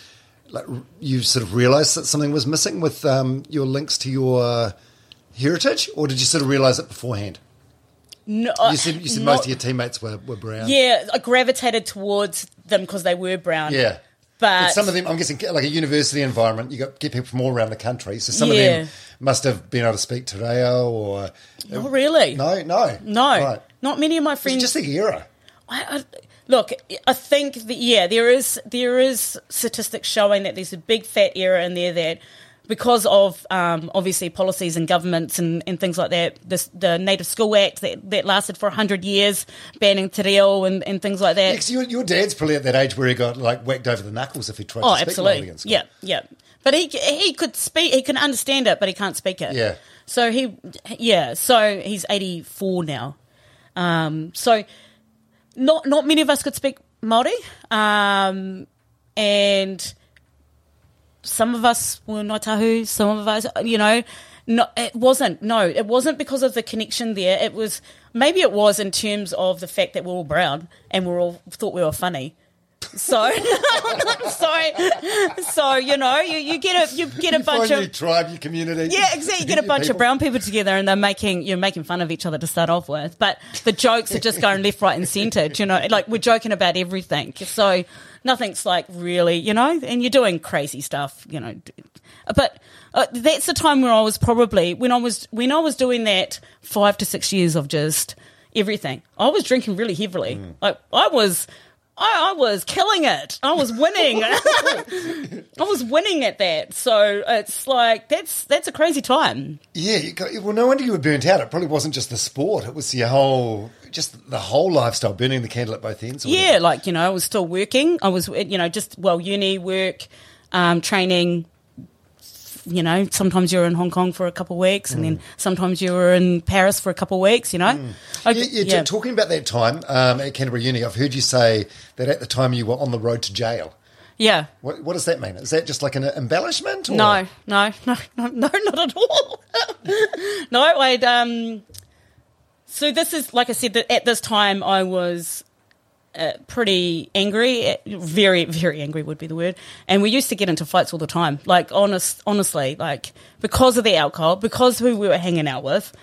realised that something was missing with your links to your heritage, or did you sort of realise it beforehand? No, You said most of your teammates were brown. Yeah, I gravitated towards them because they were brown. Yeah. But some of them, I'm guessing, like a university environment, you get people from all around the country. So some of them must have been able to speak te reo or... Not really. No. Right. Not many of my friends... It's just the era. Look, I think there is statistics showing that there's a big fat era in there that because of obviously policies and governments and things like that, the Native School Act that lasted for 100 years, banning te reo and things like that. Yeah, your dad's probably at that age where he got like whacked over the knuckles if he tried to speak absolutely. against Yeah. But he could speak, he can understand it, but he can't speak it. Yeah. So he's 84 now. So not many of us could speak Māori, and some of us were Ngāi Tahu, some of us, it wasn't because of the connection there. It was in terms of the fact that we're all brown and we all thought we were funny. So, you get a bunch find of your tribe, your community. Yeah, exactly. You get a bunch of brown people together, and you're making fun of each other to start off with. But the jokes are just going left, right, and centre. Like we're joking about everything. So nothing's like really, and you're doing crazy stuff, But that's the time where I was probably when I was doing that 5 to 6 years of just everything. I was drinking really heavily. Like I was killing it. I was winning. I was winning at that. So it's like that's a crazy time. Yeah. Well, no wonder you were burnt out. It probably wasn't just the sport. It was the whole lifestyle, burning the candle at both ends. Yeah, I was still working. I was, uni, work, training. Sometimes you're in Hong Kong for a couple of weeks, and then sometimes you were in Paris for a couple of weeks, Talking about that time at Canterbury Uni, I've heard you say that at the time you were on the road to jail. Yeah. What does that mean? Is that just like an embellishment? Or? No, not at all. No, so this is, like I said, that at this time I was pretty angry, very, very angry would be the word. And we used to get into fights all the time, honestly, because of the alcohol, because who we were hanging out with.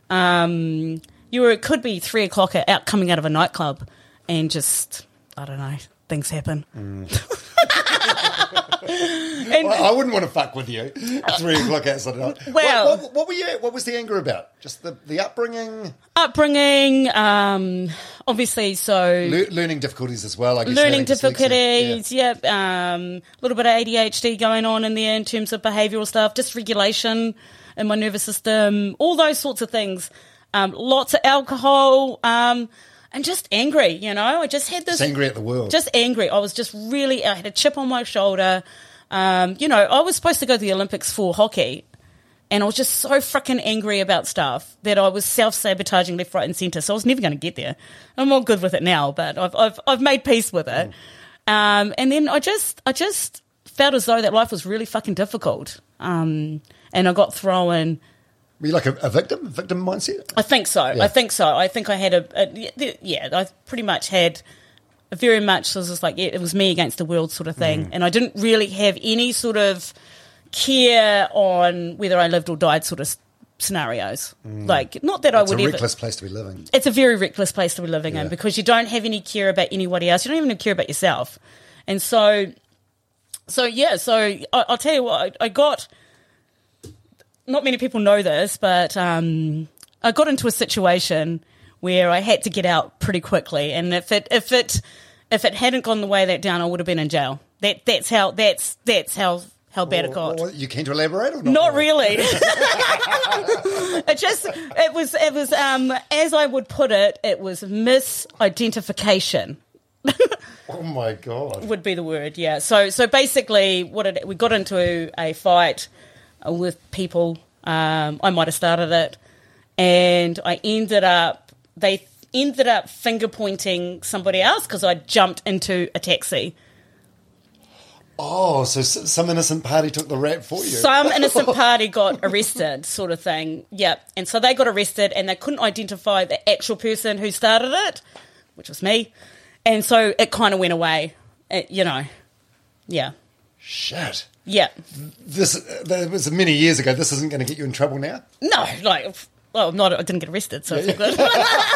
It could be 3 o'clock coming out of a nightclub and just, I don't know, things happen. I wouldn't want to fuck with you at 3 o'clock outside night. Well, what was the anger about? Just the upbringing? Upbringing, obviously, so... Learning difficulties as well, I guess. Learning difficulties, yep. A little bit of ADHD going on in there in terms of behavioural stuff, dysregulation in my nervous system, all those sorts of things. Lots of alcohol, and just angry, you know. I just had this... Just angry at the world. Just angry. I was just really... I had a chip on my shoulder. You know, I was supposed to go to the Olympics for hockey, and I was just so freaking angry about stuff that I was self-sabotaging left, right and centre, so I was never going to get there. I'm all good with it now, but I've made peace with it. And then I just felt as though that life was really fucking difficult. And I got thrown... Were you like a victim mindset? I think so. Yeah. I think so. I think I had I pretty much had very much, it was just like, it was me against the world sort of thing. And I didn't really have any sort of care on whether I lived or died sort of scenarios. Like, not that I would ever... It's a reckless place to be living. It's a very reckless place to be living in, because you don't have any care about anybody else. You don't even care about yourself. And so I'll tell you what, I got... Not many people know this, but I got into a situation where I had to get out pretty quickly, and if it hadn't gone the way that down, I would have been in jail. That's how bad it got. You keen to elaborate or not? Not really. It was as I would put it, it was misidentification. Oh my God. Would be the word, yeah. So basically, we got into a fight with people. I might have started it, and they ended up finger pointing somebody else because I jumped into a taxi. Oh, so some innocent party took the rap for you. Some innocent party got arrested, sort of thing. Yep. And so they got arrested, and they couldn't identify the actual person who started it, which was me. And so it kind of went away, Yeah. Shit. Yeah. That was many years ago. This isn't going to get you in trouble now? No, I didn't get arrested, so it's all good.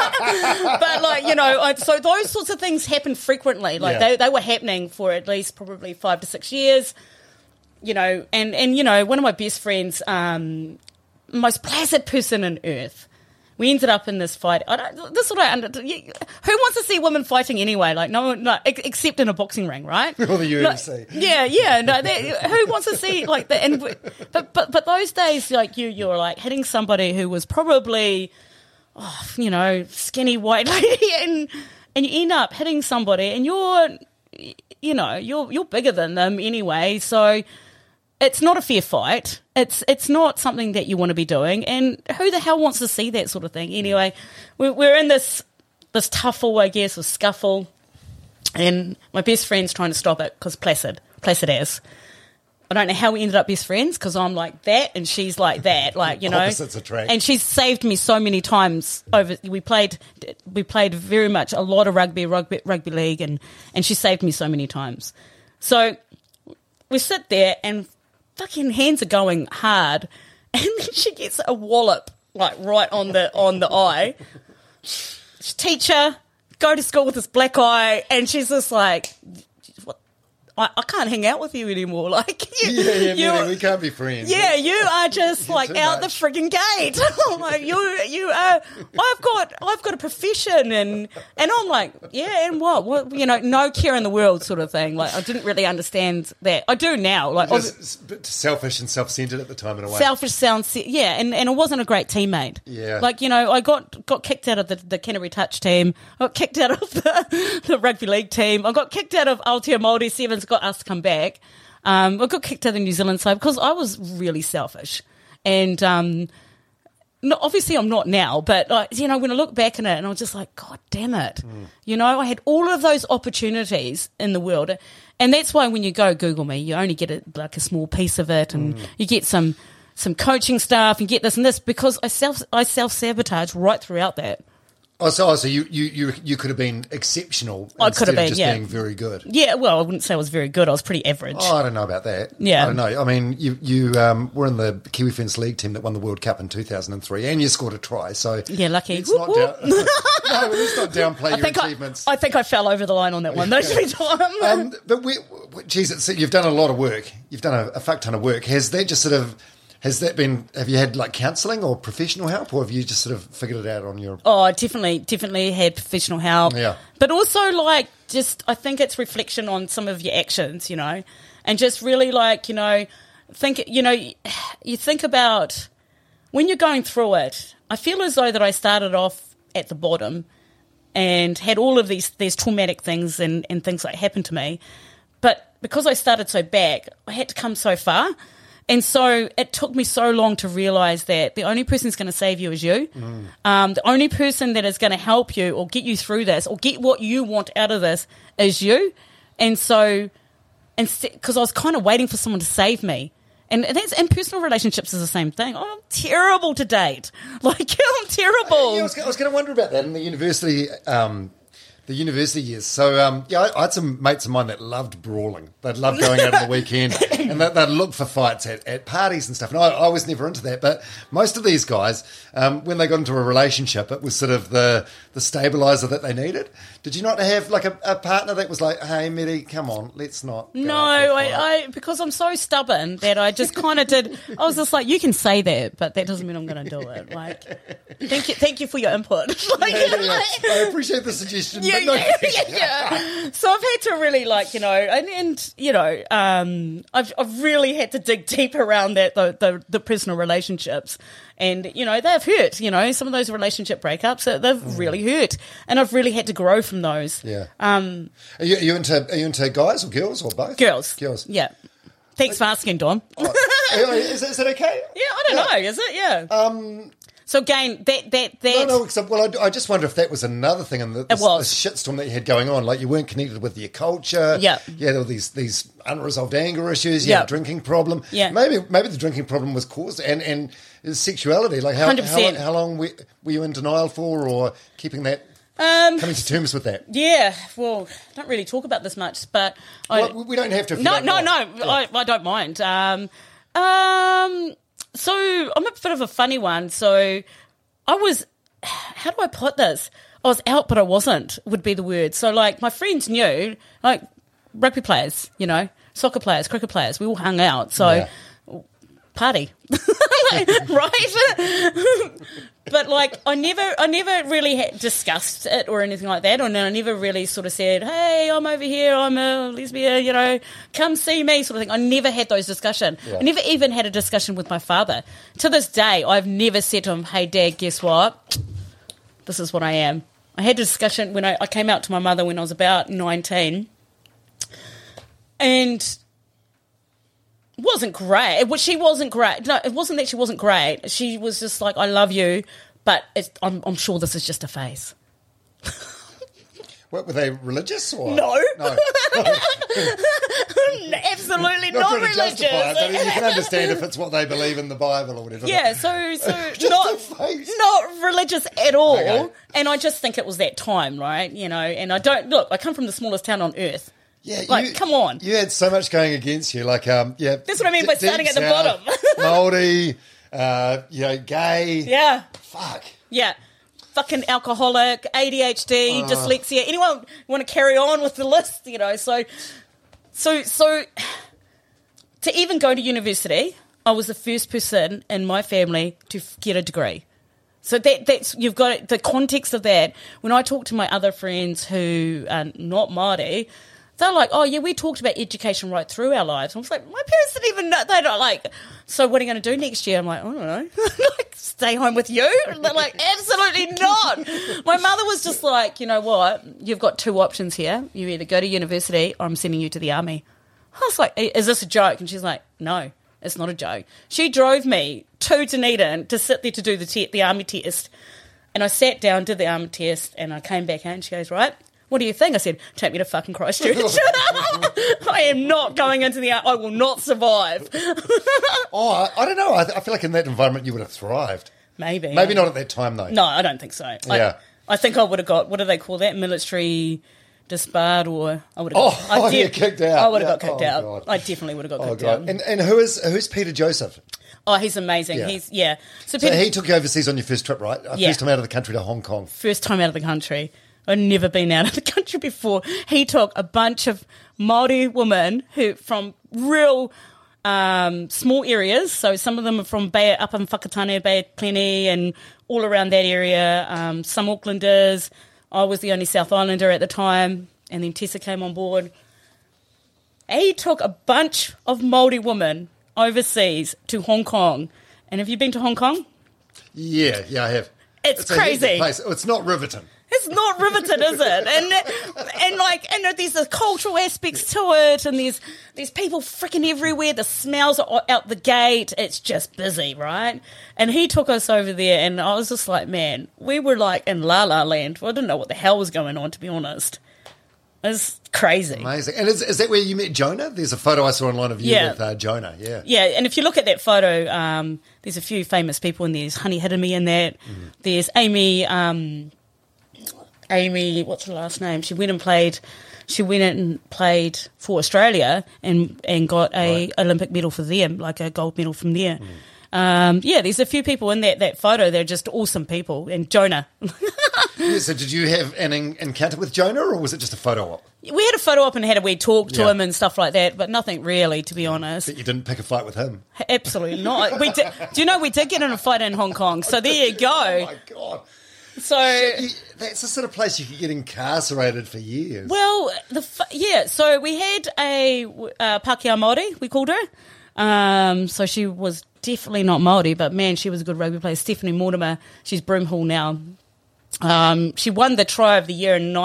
But, so those sorts of things happen frequently. They were happening for at least probably 5 to 6 years, and one of my best friends, most placid person on earth, we ended up in this fight. Who wants to see women fighting anyway? Like, no, except in a boxing ring, right? Or the UFC. Who wants to see like that? But those days, like you're like hitting somebody who was probably, skinny white lady, and you end up hitting somebody, and you're bigger than them anyway, so. It's not a fair fight. It's not something that you want to be doing. And who the hell wants to see that sort of thing? Anyway, we're in this tuffle, I guess, or scuffle. And my best friend's trying to stop it because placid as. I don't know how we ended up best friends because I'm like that and she's like that, Opposites attract. And she's saved me so many times over. We played very much a lot of rugby league, and she saved me so many times. So we sit there and fucking hands are going hard, and then she gets a wallop like right on the eye. Teacher, go to school with this black eye, and she's just like, "What? I can't hang out with you anymore. Like, we can't be friends. Yeah, you are just like out the frigging gate. Like you are. I've got a profession, and I'm like, yeah, and what? No care in the world, sort of thing. Like, I didn't really understand that. I do now. Like, just selfish and self-centered at the time in a way. Selfish sounds, yeah, and I wasn't a great teammate. Yeah, like I got kicked out of the Canterbury Touch team. I got kicked out of the rugby league team. I got kicked out of Aotearoa Māori Sevens. Got us to come back. I got kicked out of the New Zealand side because I was really selfish, and obviously I'm not now. But when I look back at it, and I was just like, God damn it! I had all of those opportunities in the world, and that's why when you go Google me, you only get a small piece of it, and you get some coaching stuff, and get this and this because I self sabotage right throughout that. So you could have been exceptional. I could have been, just being very good. Yeah, well, I wouldn't say I was very good. I was pretty average. Oh, I don't know about that. Yeah. I don't know. I mean, you were in the Kiwi Ferns League team that won the World Cup in 2003, and you scored a try. So Yeah, lucky. Let's not let's not downplay your achievements. I think I fell over the line on that one those 2 times. But you've done a lot of work. You've done a fuck ton of work. Have you had like counselling or professional help, or have you just sort of figured it out on your... Oh, definitely had professional help. Yeah. But also, I think it's reflection on some of your actions, and just really you think about when you're going through it. I feel as though that I started off at the bottom and had all of these traumatic things and things that happened to me. But because I started so back, I had to come so far. And so it took me so long to realise that the only person who's going to save you is you. The only person that is going to help you or get you through this or get what you want out of this is you. And so, because I was kind of waiting for someone to save me. And personal relationships is the same thing. I'm terrible to date. I'm terrible. I was going to wonder about that in the university. The university years. So, I had some mates of mine that loved brawling. They'd love going out on the weekend and they'd look for fights at parties and stuff. And I was never into that. But most of these guys, when they got into a relationship, it was sort of the stabiliser that they needed. Did you not have like a partner that was like, hey, Medi, come on, let's not go No, out because I'm so stubborn that I just kind of did. I was just like, you can say that, but that doesn't mean I'm going to do it. Thank you for your input. I appreciate the suggestion. Yeah. So I've had to really I've really had to dig deep around that the personal relationships, and they've hurt. Some of those relationship breakups they've really hurt, and I've really had to grow from those. Yeah. Are you into guys or girls or both? Girls. Yeah. Thanks for asking, Dom. Is it okay? Yeah, I don't know. Is it? Yeah. So again, that. Well, I just wonder if that was another thing in the shitstorm that you had going on. Like you weren't connected with your culture. Yeah. Yeah, there were these unresolved anger issues. You had a drinking problem. Yeah. Maybe the drinking problem was caused and sexuality. Like how long were you in denial for, or keeping that? Coming to terms with that. Yeah. Well, I don't really talk about this much, but we don't have to. No. I don't mind. So I'm a bit of a funny one. So I was, how do I put this? I was out, but I wasn't, would be the word. So my friends knew, rugby players, soccer players, cricket players, we all hung out. So party, right? But I never really discussed it or anything like that. And I never really sort of said, hey, I'm over here, I'm a lesbian, come see me sort of thing. I never had those discussions. Yeah. I never even had a discussion with my father. To this day, I've never said to him, hey, Dad, guess what? This is what I am. I had a discussion when I came out to my mother when I was about 19. And wasn't great. She wasn't great. No, it wasn't that she wasn't great. She was just like, I love you, but I'm sure this is just a phase. What, were they religious or? No. Absolutely not religious. It, you can understand if it's what they believe in the Bible or whatever. Yeah, so not religious at all. Okay. And I just think it was that time, right? And I come from the smallest town on earth. Yeah, come on. You had so much going against you, That's what I mean by starting at the bottom. Māori, gay. Yeah. Fuck. Yeah. Fucking alcoholic, ADHD, dyslexia. Anyone want to carry on with the list? So to even go to university, I was the first person in my family to get a degree. So that's you've got the context of that. When I talk to my other friends who are not Māori, they're like, oh, yeah, we talked about education right through our lives. I was like, my parents didn't even know. They're not like, so what are you going to do next year? I'm like, I don't know. Stay home with you? And they're like, absolutely not. My mother was just like, you know what? You've got two options here. You either go to university or I'm sending you to the army. I was like, is this a joke? And she's like, no, it's not a joke. She drove me to Dunedin to sit there to do the army test. And I sat down, did the army test, and I came back out and she goes, right, what do you think? I said, take me to fucking Christchurch. I am not going into the... I will not survive. I don't know. I feel like in that environment you would have thrived. Maybe. Maybe not at that time, though. No, I don't think so. Yeah. I think I would have got, what do they call that, military disbarred, or I would have kicked out. I would have got kicked out. God. I definitely would have got kicked God. out. And who's Peter Joseph? Oh, he's amazing. Yeah. So So he took you overseas on your first trip, right? Yeah. First time out of the country to Hong Kong. First time out of the country. I'd never been out of the country before. He took a bunch of Māori women who from real small areas. So some of them are from up in Whakatane, Bay of Plenty, and all around that area. Some Aucklanders. I was the only South Islander at the time, and then Tessa came on board. He took a bunch of Māori women overseas to Hong Kong. And have you been to Hong Kong? Yeah, I have. It's a crazy. hectic place. It's not Riverton. It's not Riverton, is it? And there's the cultural aspects to it, and there's people freaking everywhere. The smells are out the gate. It's just busy, right? And he took us over there, and I was just like, man, we were like in La La Land. I didn't know what the hell was going on, to be honest. It's crazy. Amazing. And is that where you met Jonah? There's a photo I saw online of you with Jonah. Yeah. Yeah, and if you look at that photo, there's a few famous people in there. There's Honey Hidemi in that. There's Amy, what's her last name? She went and played for Australia and got a Olympic medal for them, like a gold medal from there. There's a few people in that photo. They're just awesome people. And Jonah. So did you have an encounter with Jonah, or was it just a photo op? We had a photo op and had a wee talk to him and stuff like that, but nothing really, to be honest. But you didn't pick a fight with him? Absolutely not. We did. Do you know we did get in a fight in Hong Kong? So there you go. Oh my God. So that's the sort of place you could get incarcerated for years. Well, so we had a Pākehā Māori, we called her. So she was definitely not Māori, but man, she was a good rugby player. Stephanie Mortimer, she's Broomhall now. She won the Try of the Year in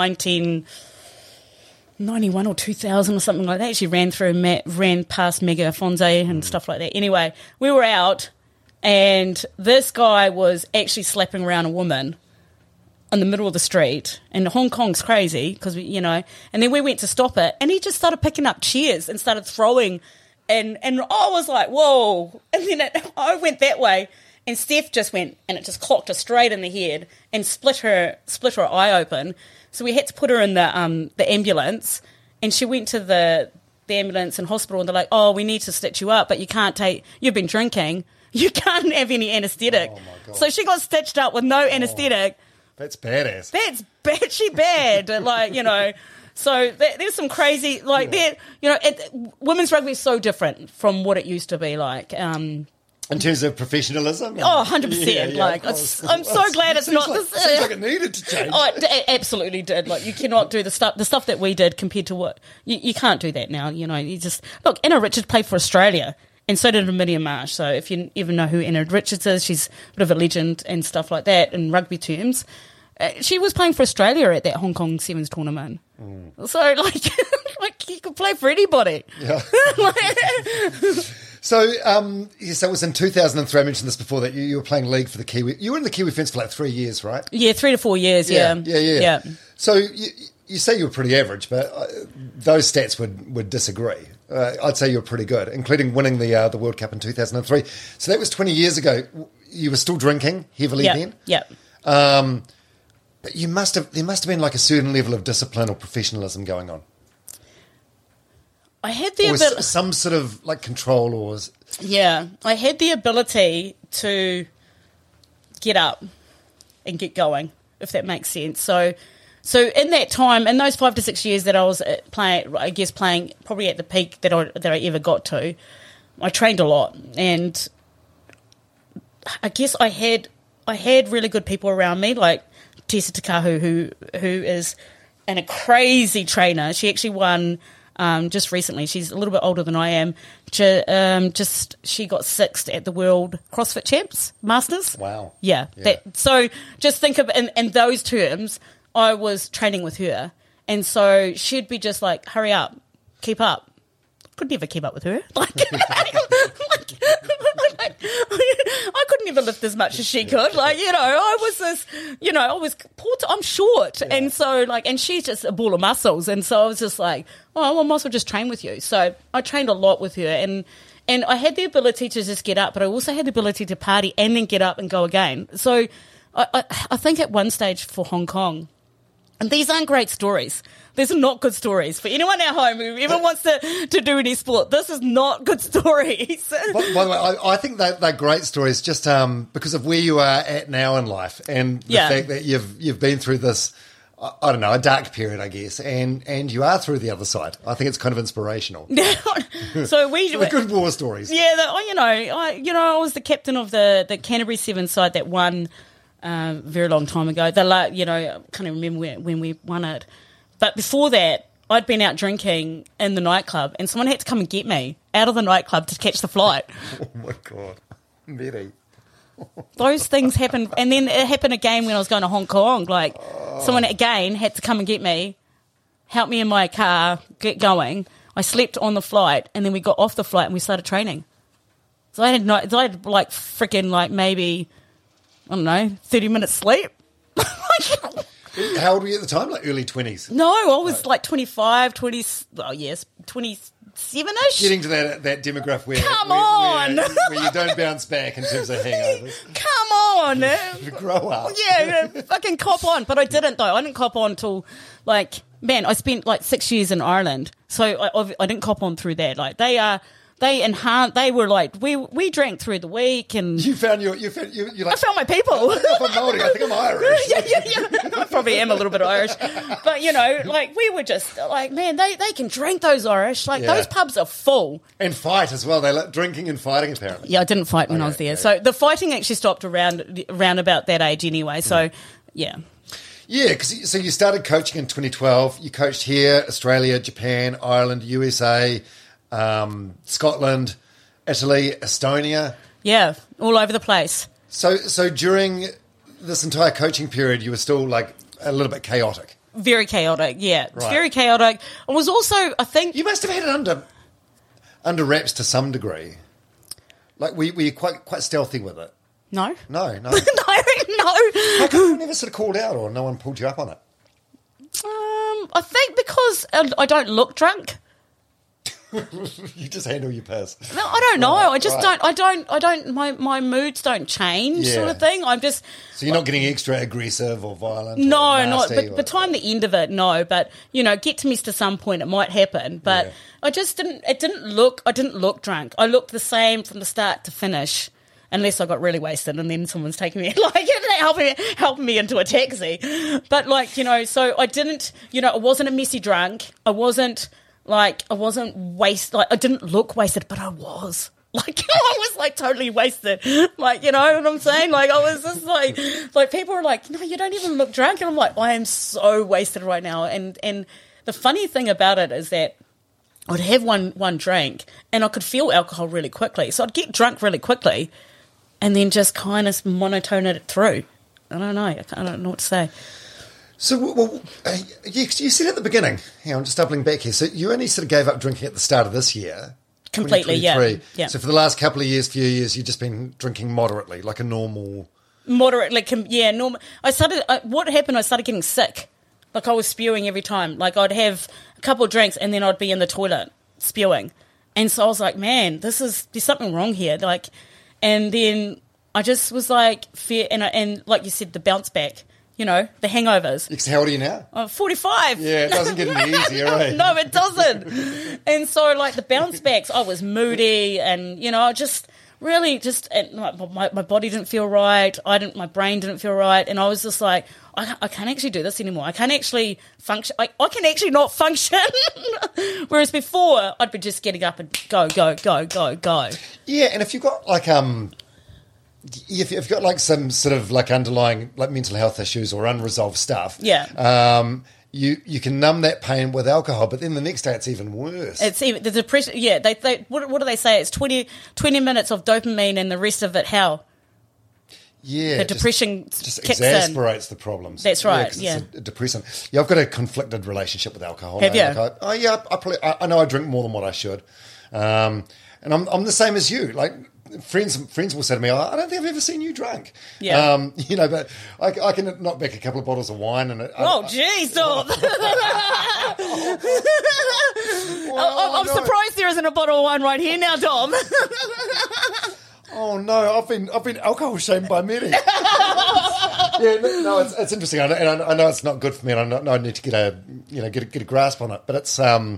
1991 or 2000 or something like that. She ran past Mega Fonze and stuff like that. Anyway, we were out, and this guy was actually slapping around a woman in the middle of the street. And Hong Kong's crazy because and then we went to stop it, and he just started picking up chairs and started throwing, and I was like, whoa! And then I went that way. And Steph just went, and it just clocked her straight in the head and split her eye open. So we had to put her in the ambulance, and she went to the ambulance and hospital, and they're like, "Oh, we need to stitch you up, but you've been drinking, you can't have any anaesthetic." Oh my God. So she got stitched up with no anaesthetic. That's badass. That's bad. So there's some crazy women's rugby is so different from what it used to be like. In terms of professionalism? 100%. I'm so glad it's not... Seems like it needed to change. Oh, it absolutely did. Like, you cannot do the stuff that we did compared to what... You can't do that now, You just... Look, Anna Richards played for Australia, and so did Amelia Marsh. So if you even know who Anna Richards is, she's a bit of a legend and stuff like that in rugby terms. She was playing for Australia at that Hong Kong Sevens tournament. So, you could play for anybody. Yeah. So it was in 2003, I mentioned this before, that you were playing league for the Kiwi. You were in the Kiwi Ferns for like 3 years, right? Yeah, 3 to 4 years, yeah. So you say you were pretty average, but those stats would disagree. I'd say you were pretty good, including winning the World Cup in 2003. So that was 20 years ago. You were still drinking heavily then? Yeah. But there must have been like a certain level of discipline or professionalism going on. I had the ability... some sort of like control or... Yeah, I had the ability to get up and get going, if that makes sense. So in that time, in those 5 to 6 years that I was playing probably at the peak that I ever got to, I trained a lot, and I guess I had really good people around me, like Tessa Takahu, who is a crazy trainer. She actually won... just recently, she's a little bit older than I am. She got 6th at the World CrossFit Champs Masters. Wow. Yeah. So just think of in those terms, I was training with her, and so she'd be just like, "Hurry up, keep up." Could never keep up with her. I could never lift as much as she could. I was this, I'm short. Yeah. And so, and she's just a ball of muscles. And so I was just like, oh, I might as well just train with you. So I trained a lot with her. And I had the ability to just get up, but I also had the ability to party and then get up and go again. So I think at one stage for Hong Kong, and these aren't great stories. These are not good stories. For anyone at home who ever wants to do any sport, this is not good stories. By the way, I think they're great stories just because of where you are at now in life and the fact that you've been through this, I don't know, a dark period, I guess, and you are through the other side. I think it's kind of inspirational. So the good war stories. Yeah, I was the captain of the Canterbury Sevens side that won very long time ago. I can't even remember when we won it. But before that, I'd been out drinking in the nightclub, and someone had to come and get me out of the nightclub to catch the flight. Oh my God, Mary. Those things happen, and then it happened again when I was going to Hong Kong. Like, someone again had to come and get me, help me in my car, get going. I slept on the flight, and then we got off the flight and we started training. So I had like freaking like maybe, I don't know, 30 minutes sleep. How old were you at the time? Like early 20s? No, I was like 25, 20, oh yes, 27-ish. Getting to that demographic where you don't bounce back in terms of hangovers. Come on. Grow up. Yeah, fucking cop on. But I didn't though. I didn't cop on till like, man, I spent like 6 years in Ireland. So I didn't cop on through that. Like they were like, we drank through the week and... You found you're like... I found my people. I think I'm Māori, I think I'm Irish. yeah. I probably am a little bit Irish. But, like we were just like, man, they can drink those Irish. Like those pubs are full. And fight as well. They like drinking and fighting apparently. Yeah, I didn't fight when I was there. So the fighting actually stopped around about that age anyway. So, yeah. Yeah, because you started coaching in 2012. You coached here, Australia, Japan, Ireland, USA... Scotland, Italy, Estonia. Yeah, all over the place. So during this entire coaching period, you were still like a little bit chaotic. Very chaotic, yeah. It's very chaotic. I was also, I think... You must have had it under wraps to some degree. Like, were you quite stealthy with it? No. No. No. How come you never sort of called out or no one pulled you up on it? I think because I don't look drunk. You just handle your piss. No, I don't know. I just don't. I don't. My moods don't change, sort of thing. I'm just. So you're not getting extra aggressive or violent. No, or not. nasty But by the end of it, no. But get to me to some point, it might happen. But I just didn't. It didn't look. I didn't look drunk. I looked the same from the start to finish. Unless I got really wasted and then someone's taking me, helping me into a taxi. But so I didn't. I wasn't a messy drunk. I wasn't wasted. Like, I didn't look wasted, but I was. Like, I was like totally wasted. Like, you know what I'm saying? Like, I was just like people were like, no, you don't even look drunk. And I'm like, I am so wasted right now. And the funny thing about it is that I'd have one drink and I could feel alcohol really quickly. So I'd get drunk really quickly and then just kind of monotone it through. I don't know. I don't know what to say. So, you said at the beginning, I'm just doubling back here, so you only sort of gave up drinking at the start of this year. Completely, yeah. So for the last few years, you've just been drinking moderately, like a normal... Moderately, normal. What happened, I started getting sick. Like, I was spewing every time. Like, I'd have a couple of drinks and then I'd be in the toilet spewing. And so I was like, man, there's something wrong here. Like, and then I just was like, fear, and like you said, the bounce back. The hangovers. How old are you now? 45. Yeah, it doesn't get any easier, right? No, it doesn't. And so, like, the bounce backs, I was moody and, I just really my body didn't feel right. My brain didn't feel right. And I was just like, I can't actually do this anymore. I can't actually function. I can actually not function. Whereas before, I'd be just getting up and go. Yeah, and if you've got, like... If you've got like some sort of like underlying like mental health issues or unresolved stuff, you can numb that pain with alcohol, but then the next day it's even worse. It's even the depression. Yeah, they what do they say? It's 20 minutes of dopamine and the rest of it hell. Yeah, the depression just kicks exasperates the problems. That's right. Yeah, it's a depressant. Yeah, I've got a conflicted relationship with alcohol. Have you? Like, I know I drink more than what I should, and I'm the same as you. Like. Friends will say to me, I don't think I've ever seen you drunk. Yeah. But I can knock back a couple of bottles of wine. And jeez, Dom. I'm surprised there isn't a bottle of wine right here now, Dom. Oh no, I've been alcohol shamed by many. No, it's interesting, and I know it's not good for me, and I need to get a grasp on it. But it's I'd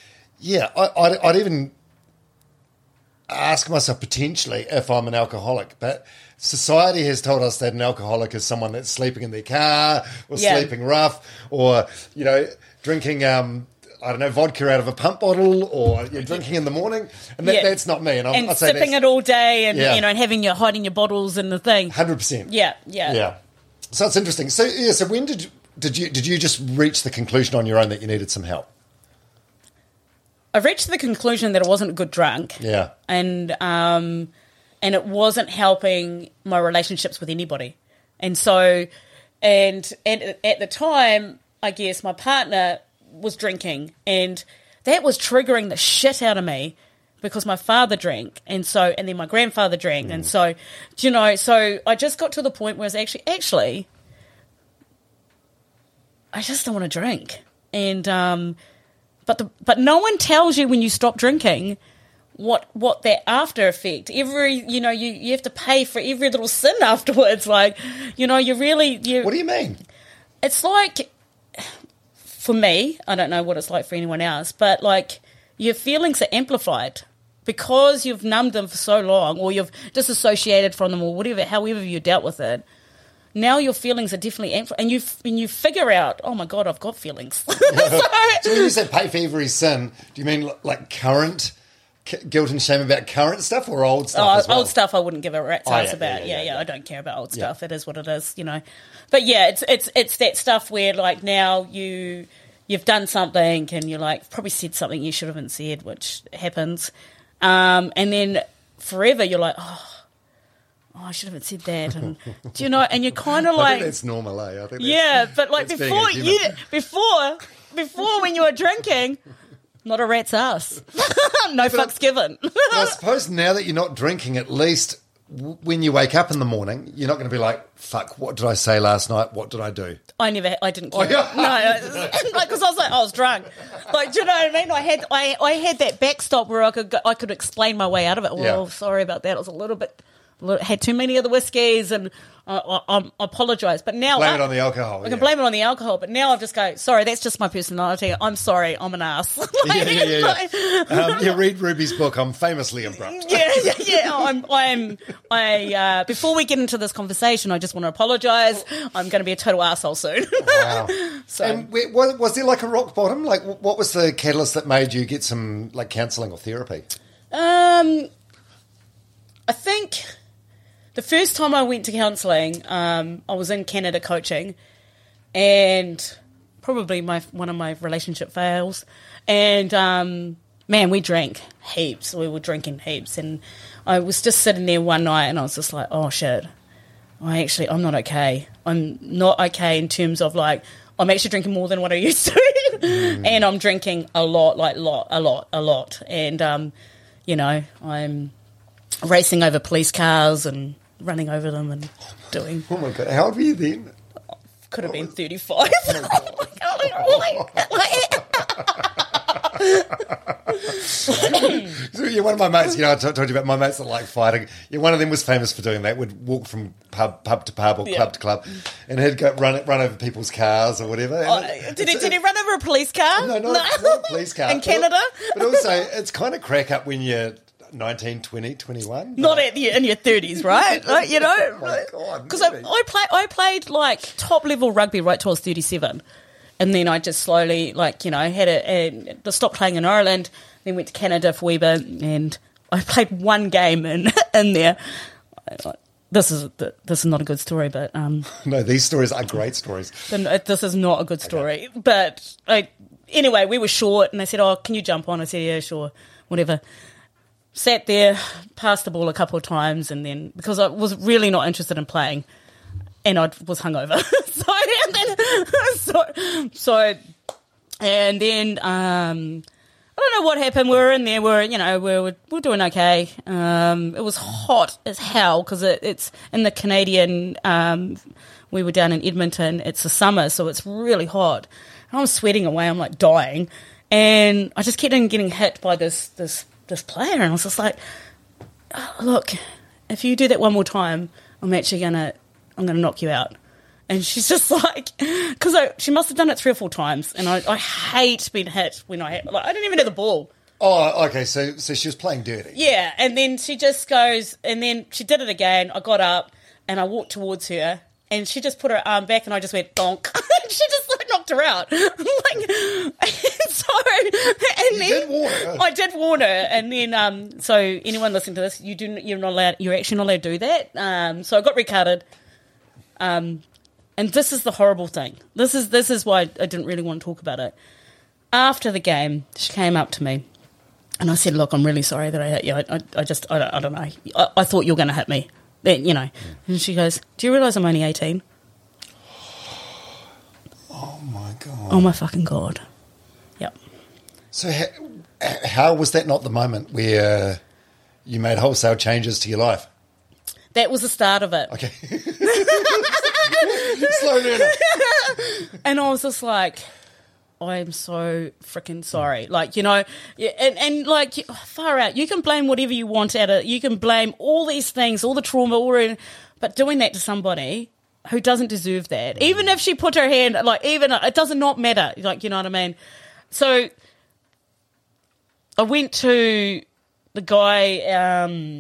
even ask myself potentially if I'm an alcoholic, but society has told us that an alcoholic is someone that's sleeping in their car or sleeping rough, or drinking vodka out of a pump bottle, or you're drinking in the morning, and that's not me. And I'd say sipping it all day, and and hiding your bottles in the thing. 100%. Yeah. So it's interesting. So so when did you just reach the conclusion on your own that you needed some help? I reached the conclusion that I wasn't a good drunk. Yeah. And it wasn't helping my relationships with anybody. And so, and at the time, I guess my partner was drinking, and that was triggering the shit out of me because my father drank, and then my grandfather drank, and so so I just got to the point where I was actually, I just don't want to drink, and but no one tells you when you stop drinking what that after effect. You have to pay for every little sin afterwards. Like, you really. What do you mean? It's like, for me, I don't know what it's like for anyone else, but like your feelings are amplified because you've numbed them for so long, or you've disassociated from them, or whatever, however you dealt with it. Now your feelings are definitely amplified, and you figure out, oh my God, I've got feelings. So when you say pay for every sin, do you mean like current guilt and shame about current stuff, or old stuff as well? Old stuff I wouldn't give a rat's ass about. Yeah, I don't care about old stuff. It is what it is, But yeah, it's that stuff where like now you've done something, and you're like probably said something you should haven't said, which happens, and then forever you're like, oh, I should have said that, and and you're kind of like, I think that's normal, eh? I think but like before when you were drinking, not a rat's ass. No fucks given. I suppose now that you're not drinking, at least when you wake up in the morning, you're not going to be like, fuck, what did I say last night? What did I do? I didn't care. Oh, yeah. No, because I was like, I was drunk. Like, do you know what I mean? I had that backstop where I could explain my way out of it. Well, sorry about that. It was a little bit, had too many of the whiskies, and I apologise. But now blame it on the alcohol. I can blame it on the alcohol, but now I've just go, sorry, that's just my personality. I'm sorry, I'm an ass. Read Ruby's book. I'm famously abrupt. Before we get into this conversation, I just want to apologise. I'm going to be a total arsehole soon. Wow. And was there like a rock bottom? Like, what was the catalyst that made you get some like counselling or therapy? I think the first time I went to counselling, I was in Canada coaching, and probably one of my relationship fails. And man, we drank heaps. We were drinking heaps, and I was just sitting there one night, and I was just like, oh shit, I'm not okay. I'm not okay in terms of like, I'm actually drinking more than what I used to, and I'm drinking a lot, like a lot, and I'm racing over police cars and running over them and doing. Oh my God! How old were you then? Could have been 35. So you're one of my mates. I told you about my mates that like fighting. One of them was famous for doing that. Would walk from pub to pub or club to club, and he'd go run over people's cars or whatever. Did he run over a police car? No, not a police car. In Canada? But also, it's kind of crack up when you're 19, 20, 21. Not in your 30s, right? Like, Oh my God. Because I played like top level rugby right till I was 37. And then I just slowly, stopped playing in Ireland, then went to Canada for a wee bit, and I played one game in there. This is not a good story, but... no, these stories are great stories. This is not a good story. Okay. But anyway, we were short, and they said, oh, can you jump on? I said, yeah, sure, whatever. Sat there, passed the ball a couple of times, and then, because I was really not interested in playing, and I was hungover. And then I don't know what happened. We were in there. We were doing okay. It was hot as hell because it's in the Canadian. We were down in Edmonton. It's the summer, so it's really hot. And I'm sweating away. I'm like dying, and I just kept on getting hit by this player, and I was just like, oh, look, if you do that one more time, I'm gonna knock you out. And she's just like, because she must have done it 3 or 4 times, and I hate being hit when I don't even have the ball. Oh, okay, so she was playing dirty. Yeah, and then she just goes, and then she did it again. I got up, and I walked towards her, and she just put her arm back, and I just went, donk. She just knocked her out. Did warn her. I did warn her, and then so anyone listening to this, you're not allowed. You're actually not allowed to do that. So I got red carded. And this is the horrible thing. This is why I didn't really want to talk about it. After the game, she came up to me, and I said, "Look, I'm really sorry that I hit you. I don't know. I thought you were going to hit me, then, And she goes, "Do you realise I'm only 18?" Oh my God! Oh my fucking God! Yep. So how was that not the moment where you made wholesale changes to your life? That was the start of it. Okay. Slow learner. And I was just like, I am so freaking sorry. And far out. You can blame whatever you want at it. You can blame all these things, all the trauma, but doing that to somebody who doesn't deserve that, even if she put her hand, it does not matter. You know what I mean? So I went to the guy.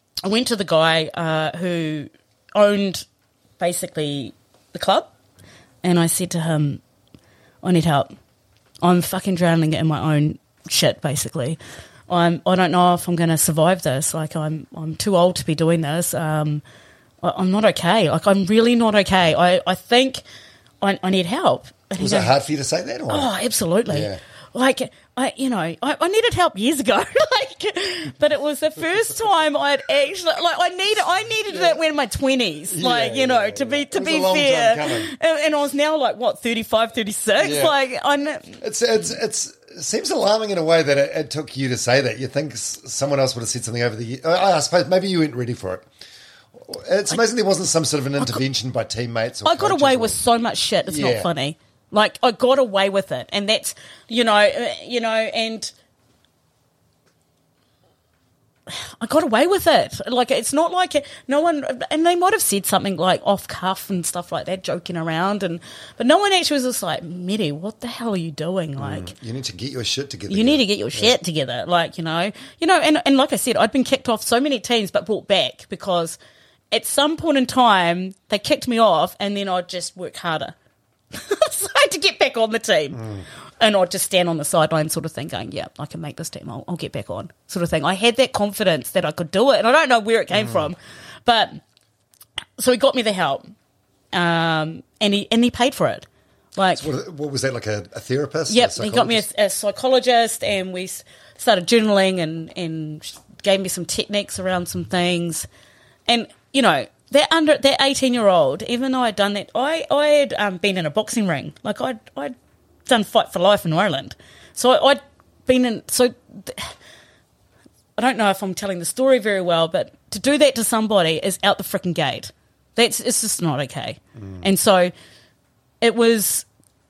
Who owned basically the club, and I said to him, I need help. I'm fucking drowning in my own shit, basically. I don't know if I'm going to survive this. I'm too old to be doing this. I'm not okay. I'm really not okay. I think I need help. And was it hard for you to say that? Or? Oh, absolutely. Yeah. I needed help years ago, but it was the first time I'd actually, I needed it when in my 20s, to be fair. And I was now 35, 36. Yeah. It seems alarming in a way that it took you to say that. You think someone else would have said something over the years. I suppose maybe you weren't ready for it. It's amazing there wasn't some sort of an intervention by teammates. Or I got away with so much shit. It's not funny. I got away with it, and that's, and I got away with it. It's not like no one, and they might have said something off cuff and stuff like that, joking around, but no one actually was just like, Medi, what the hell are you doing? You need to get your shit together. You need to get your shit together. And like I said, I'd been kicked off so many teams, but brought back because at some point in time they kicked me off, and then I'd just work harder. So I had to get back on the team. And I'd just stand on the sideline sort of thing going, yeah, I can make this team. I'll get back on sort of thing. I had that confidence that I could do it. And I don't know where it came from. But so he got me the help. And he paid for it. So what was that, a therapist? Yep, he got me a psychologist, and we started journaling and gave me some techniques around some things. And, that 18-year-old, even though I'd done that, I had been in a boxing ring. I'd done Fight for Life in Ireland. So I'd been in... So I don't know if I'm telling the story very well, but to do that to somebody is out the frickin' gate. It's just not okay. And so it was...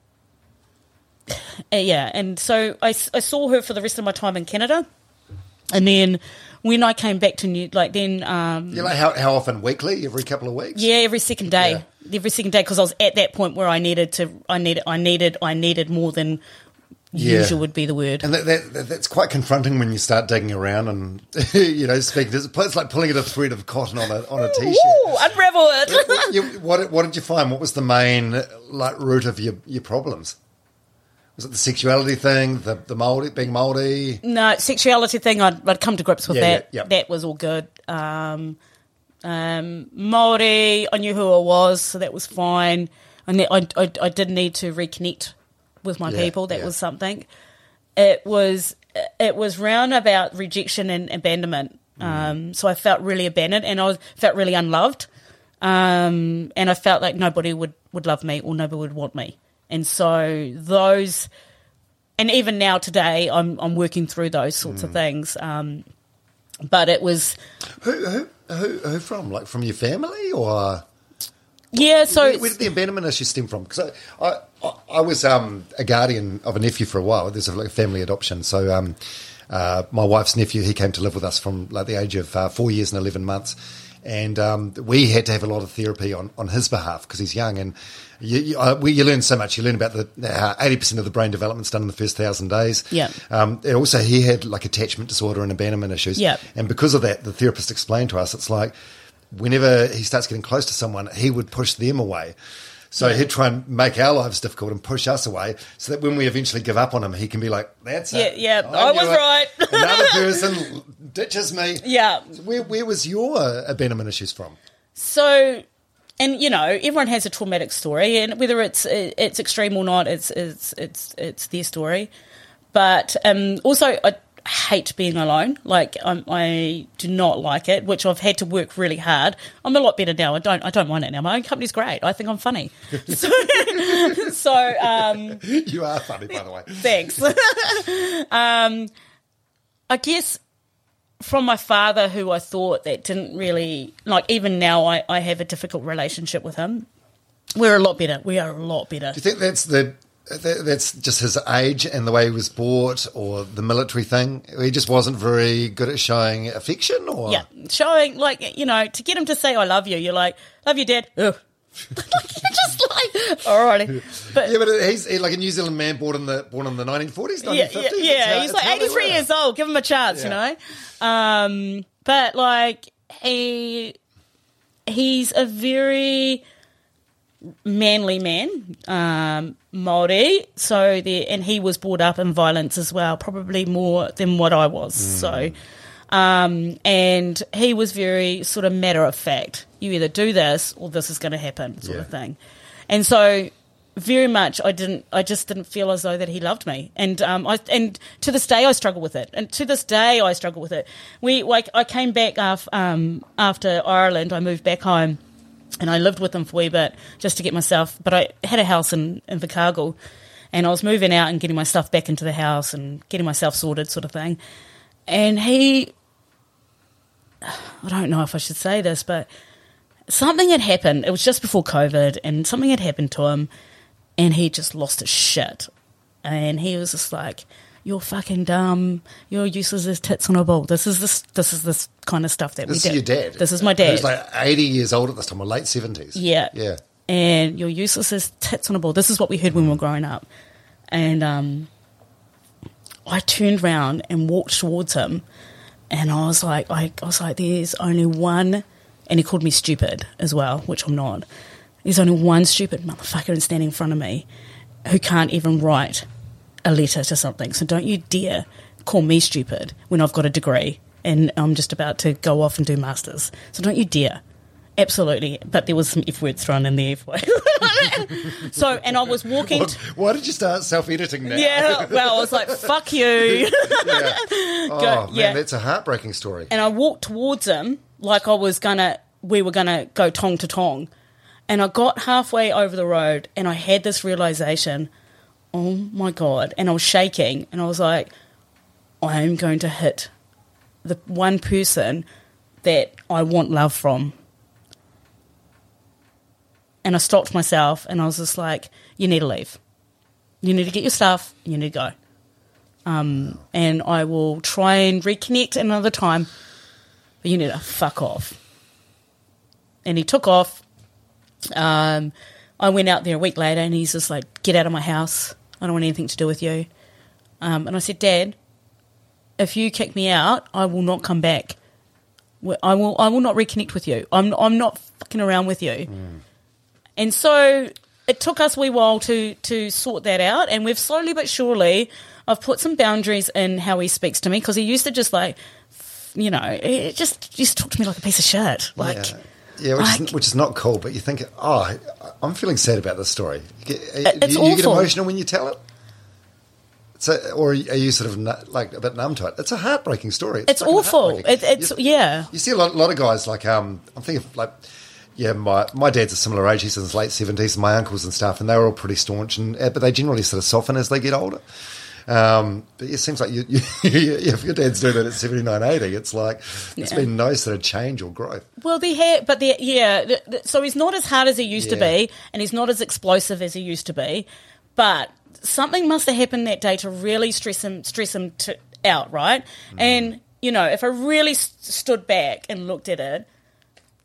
and so I saw her for the rest of my time in Canada. And then... when I came back to how often? Weekly? Every couple of weeks? Yeah, every second day. Yeah. Every second day, because I was at that point where I needed more than usual would be the word. And that's quite confronting when you start digging around and speaking. It's like pulling at a thread of cotton on a t-shirt. Ooh, unravel it. What did you find? What was the main root of your problems? Was it the sexuality thing, the Māori, being Māori? No, sexuality thing, I'd come to grips with that. Yeah. That was all good. Māori, I knew who I was, so that was fine. And I did need to reconnect with my people. That was something. It was round about rejection and abandonment. So I felt really abandoned, and I felt really unloved. And I felt like nobody would love me, or nobody would want me. And so those, and even now today, I'm working through those sorts of things. But it was who from? From your family, or So where did the abandonment issue stem from? Because I was a guardian of a nephew for a while. There's a family adoption. So my wife's nephew, he came to live with us from the age of 4 years and 11 months. And we had to have a lot of therapy on his behalf because he's young. And you learn so much. You learn about the 80% of the brain development's done in the first 1,000 days. Yeah. And also, he had like attachment disorder and abandonment issues. Yeah. And because of that, the therapist explained to us, it's like whenever he starts getting close to someone, he would push them away. So he'd try and make our lives difficult and push us away so that when we eventually give up on him, he can be like, that's it. Yeah, I was right. Another person ditches me. Yeah. Where was your abandonment issues from? So, and everyone has a traumatic story, and whether it's extreme or not, it's their story. But also, I hate being alone. Like I do not like it, which I've had to work really hard. I'm a lot better now. I don't mind it now. My own company's great. I think I'm funny. So You are funny, by the way. Thanks. I guess from my father, who I thought that didn't really, like, even now I have a difficult relationship with him. We're a lot better. We are a lot better. Do you think that's just his age and the way he was brought, or the military thing? He just wasn't very good at showing affection, or Yeah, showing, like, to get him to say I love you, you're like, love you, Dad. Ugh. Like, you're just like, alrighty. But he's like a New Zealand man born in the 1940s, 1950s. Yeah. He's like 83 years old. Give him a chance, But like he's a very manly man, Māori. And he was brought up in violence as well, probably more than what I was. So. And he was very sort of matter of fact. You either do this or this is going to happen, sort of thing. And so, very much, I just didn't feel as though that he loved me. And and to this day, I struggle with it. And to this day, I struggle with it. I came back after Ireland. I moved back home, and I lived with him for a wee bit just to get myself. But I had a house in Invercargill, and I was moving out and getting my stuff back into the house and getting myself sorted, sort of thing. And I don't know if I should say this, but something had happened. It was just before COVID, and something had happened to him, and he just lost his shit. And he was just like, "You're fucking dumb. You're useless as tits on a ball." This is this kind of stuff that we do. This is your dad? This is my dad. He was like 80 years old at this time, or late 70s. Yeah. Yeah. And you're useless as tits on a ball. This is what we heard when we were growing up. And I turned round and walked towards him, and I was like, there's only one, and he called me stupid as well, which I'm not. There's only one stupid motherfucker standing in front of me who can't even write a letter to something. So don't you dare call me stupid when I've got a degree and I'm just about to go off and do masters. So don't you dare. Absolutely. But there was some F words thrown in there. So, and I was walking... Why did you start self-editing now? Yeah, well, I was like, fuck you. Yeah. Oh, man, that's a heartbreaking story. And I walked towards him like we were going to go tong to tong. And I got halfway over the road and I had this realisation, oh my God. And I was shaking and I was like, I am going to hit the one person that I want love from. And I stopped myself and I was just like, you need to leave. You need to get your stuff. You need to go. And I will try and reconnect another time, but you need to fuck off. And he took off. I went out there a week later and he's just like, get out of my house. I don't want anything to do with you. And I said, Dad, if you kick me out, I will not come back. I will not reconnect with you. I'm not fucking around with you. And so it took us a wee while to sort that out, and we've slowly but surely, I've put some boundaries in how he speaks to me, because he used to just like, it just talk to me like a piece of shit. Like, which is not cool, but you think, oh, I'm feeling sad about this story. It's you get awful. emotional when you tell it? Or are you sort of like a bit numb to it? It's a heartbreaking story. It's awful. Yeah. You see a lot of guys like, I'm thinking of like, yeah, my dad's a similar age. He's in his late 70s, and my uncles and stuff, and they were all pretty staunch, but they generally sort of soften as they get older. But it seems like if your dad's doing it at 79, 80, it's like there's been no sort of change or growth. Well, so he's not as hard as he used to be, and he's not as explosive as he used to be, but something must have happened that day to really stress him out, right? And, if I really stood back and looked at it,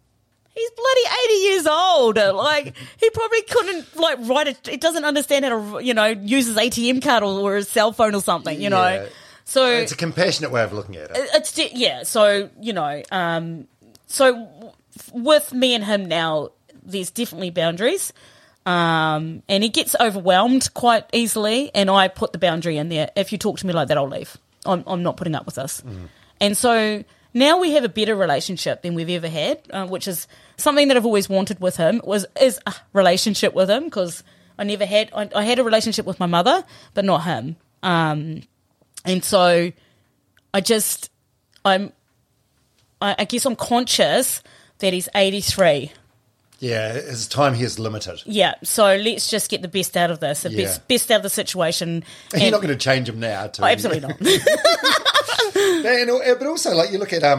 He's bloody 80 years old. Like, he probably couldn't, like, write it. He doesn't understand how to, use his ATM card or his cell phone or something, you know. Yeah. So It's a compassionate way of looking at it. So, with me and him now, there's definitely boundaries. And he gets overwhelmed quite easily, and I put the boundary in there. If you talk to me like that, I'll leave. I'm not putting up with this. And so now we have a better relationship than we've ever had, which is something that I've always wanted with him, is a relationship with him, because I never had. I had a relationship with my mother, but not him. And so I guess I'm conscious that he's 83. Yeah, his time here is limited. Yeah, so let's just get the best out of this, best out of the situation. And you're not going to change him now. Absolutely not. But also, like, you look at,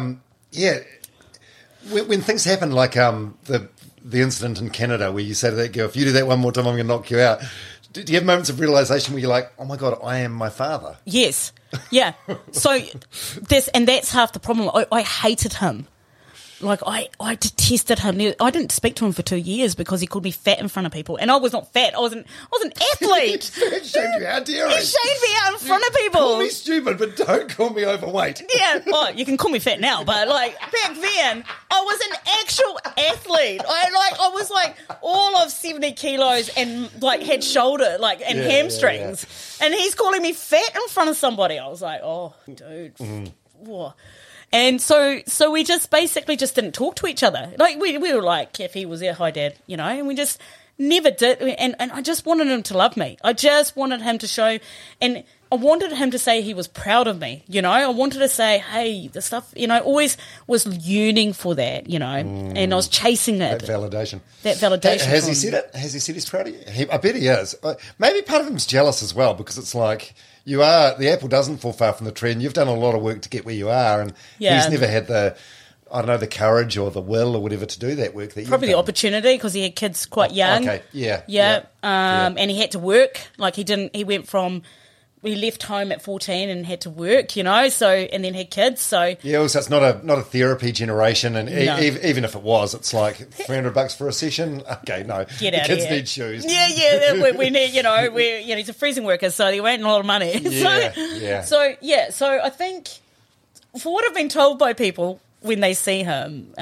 when things happen, like the incident in Canada where you say to that girl, if you do that one more time, I'm going to knock you out. Do you have moments of realisation where you're like, oh my God, I am my father? Yes. Yeah. So that's half the problem. I hated him. Like, I detested him. I didn't speak to him for 2 years because he called me fat in front of people. And I was not fat. I was an athlete. He shamed you out, dear. He shamed me out in front of people. Call me stupid, but don't call me overweight. Yeah, well, you can call me fat now, but, like, back then, I was an actual athlete. I was, like, all of 70 kilos and, like, had shoulder, like, and hamstrings. Yeah. And he's calling me fat in front of somebody. I was like, oh, dude. Whoa. And so we just basically just didn't talk to each other. Like, we were like, if he was there, hi, Dad, and we just never did. And I just wanted him to love me. I just wanted him to show, and I wanted him to say he was proud of me, I wanted to say, hey, the stuff, always was yearning for that, and I was chasing it. That validation. Has he said it? Has he said he's proud of you? I bet he is. Maybe part of him's jealous as well, because it's like, the apple doesn't fall far from the tree, and you've done a lot of work to get where you are, and he's never had the courage or the will or whatever to do that work that you've probably done. The opportunity, because he had kids quite young. Okay, yeah. And he had to work. Like, he left home at 14 and had to work, so, and then had kids, so. Yeah, also it's not a therapy generation, and no. Even if it was, it's like $300 for a session. Okay, no. Get out the kids here. need shoes. Yeah, we need, he's a freezing worker, so he ain't a lot of money. So I think, for what I've been told by people when they see him,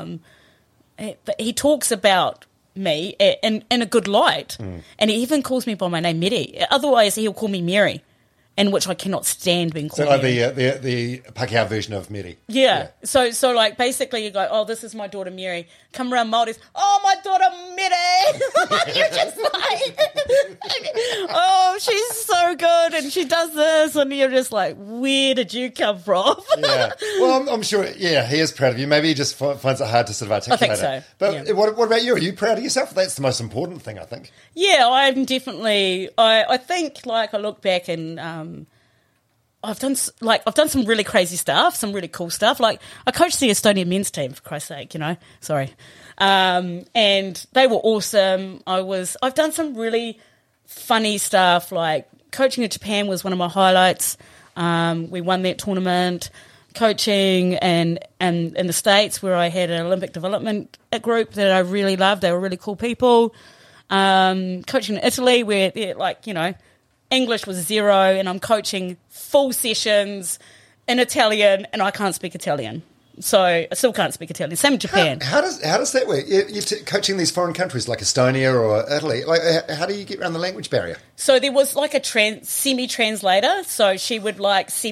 he talks about me in a good light, and he even calls me by my name, Mary. Otherwise, he'll call me Mary, and which I cannot stand being called. So like the Pākehā version of Mary. Yeah. So like basically you go, oh, this is my daughter Mary. Come around Māoris, oh, my daughter Mary. You're just like, oh, she's so good and she does this, and you're just like, where did you come from? Yeah. Well, I'm sure. Yeah, he is proud of you. Maybe he just finds it hard to sort of articulate. I think so. But what about you? Are you proud of yourself? That's the most important thing, I think. Yeah, I'm definitely. I think, like, I look back and I've done some really crazy stuff, some really cool stuff. Like, I coached the Estonian men's team, for Christ's sake, Sorry. And they were awesome. I've done some really funny stuff, like coaching in Japan was one of my highlights. We won that tournament. Coaching and in the States, where I had an Olympic development group that I really loved. They were really cool people. Coaching in Italy, where English was 0, and I'm coaching full sessions in Italian, and I can't speak Italian. So I still can't speak Italian. Same in Japan. How does that work? You're coaching these foreign countries like Estonia or Italy. Like, how do you get around the language barrier? So there was like a semi-translator. So she would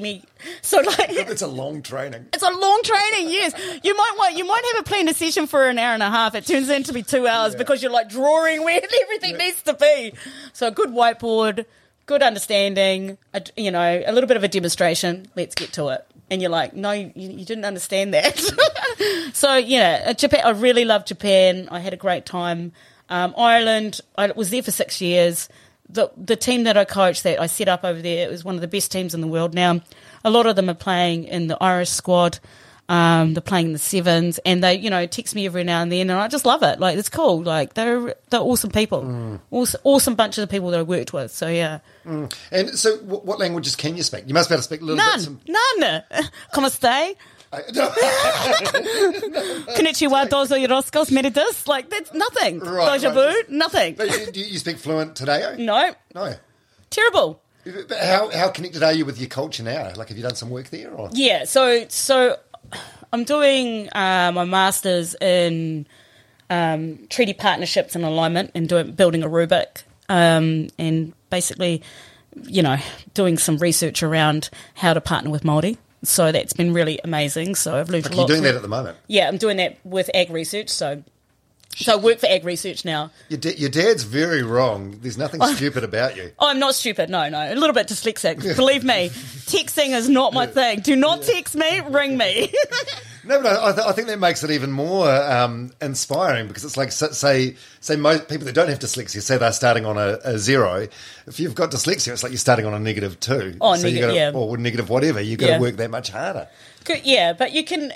it's a long training. It's a long training. Yes, you might have a planned session for an hour and a half. It turns into be 2 hours because you're like drawing where everything needs to be. So a good whiteboard, good understanding. A little bit of a demonstration. Let's get to it. And you're like, no, you didn't understand that. So, Japan. I really loved Japan. I had a great time. Ireland, I was there for 6 years. The team that I coached, that I set up over there, it was one of the best teams in the world now. A lot of them are playing in the Irish squad. They're playing in the sevens, and they, text me every now and then, and I just love it. Like, it's cool. Like, they're awesome people. Awesome bunch of the people that I worked with. So, yeah. And so what languages can you speak? You must be able to speak a little bit. None. Como stai? Konnichiwa, dozo yoroshiku, meridus. Like, that's nothing. Right, Deja right. vu, nothing. But you speak fluent Te-Reo? No. No. Terrible. But how connected are you with your culture now? Like, have you done some work there? Or? Yeah, so I'm doing my master's in treaty partnerships and alignment and building a rubric and basically, doing some research around how to partner with Māori. So that's been really amazing. So I've learned a lot. You're doing that at the moment? Yeah, I'm doing that with Ag Research. So I work for Ag Research now. Your dad's very wrong. There's nothing stupid about you. Oh, I'm not stupid. No. A little bit dyslexic. Believe me, texting is not my thing. Do not text me, ring me. No, but I think that makes it even more inspiring because it's like, say most people that don't have dyslexia, say they're starting on a 0. If you've got dyslexia, it's like you're starting on a -2. Oh, so yeah. Or negative whatever. You've got to work that much harder. Good, yeah, but you can,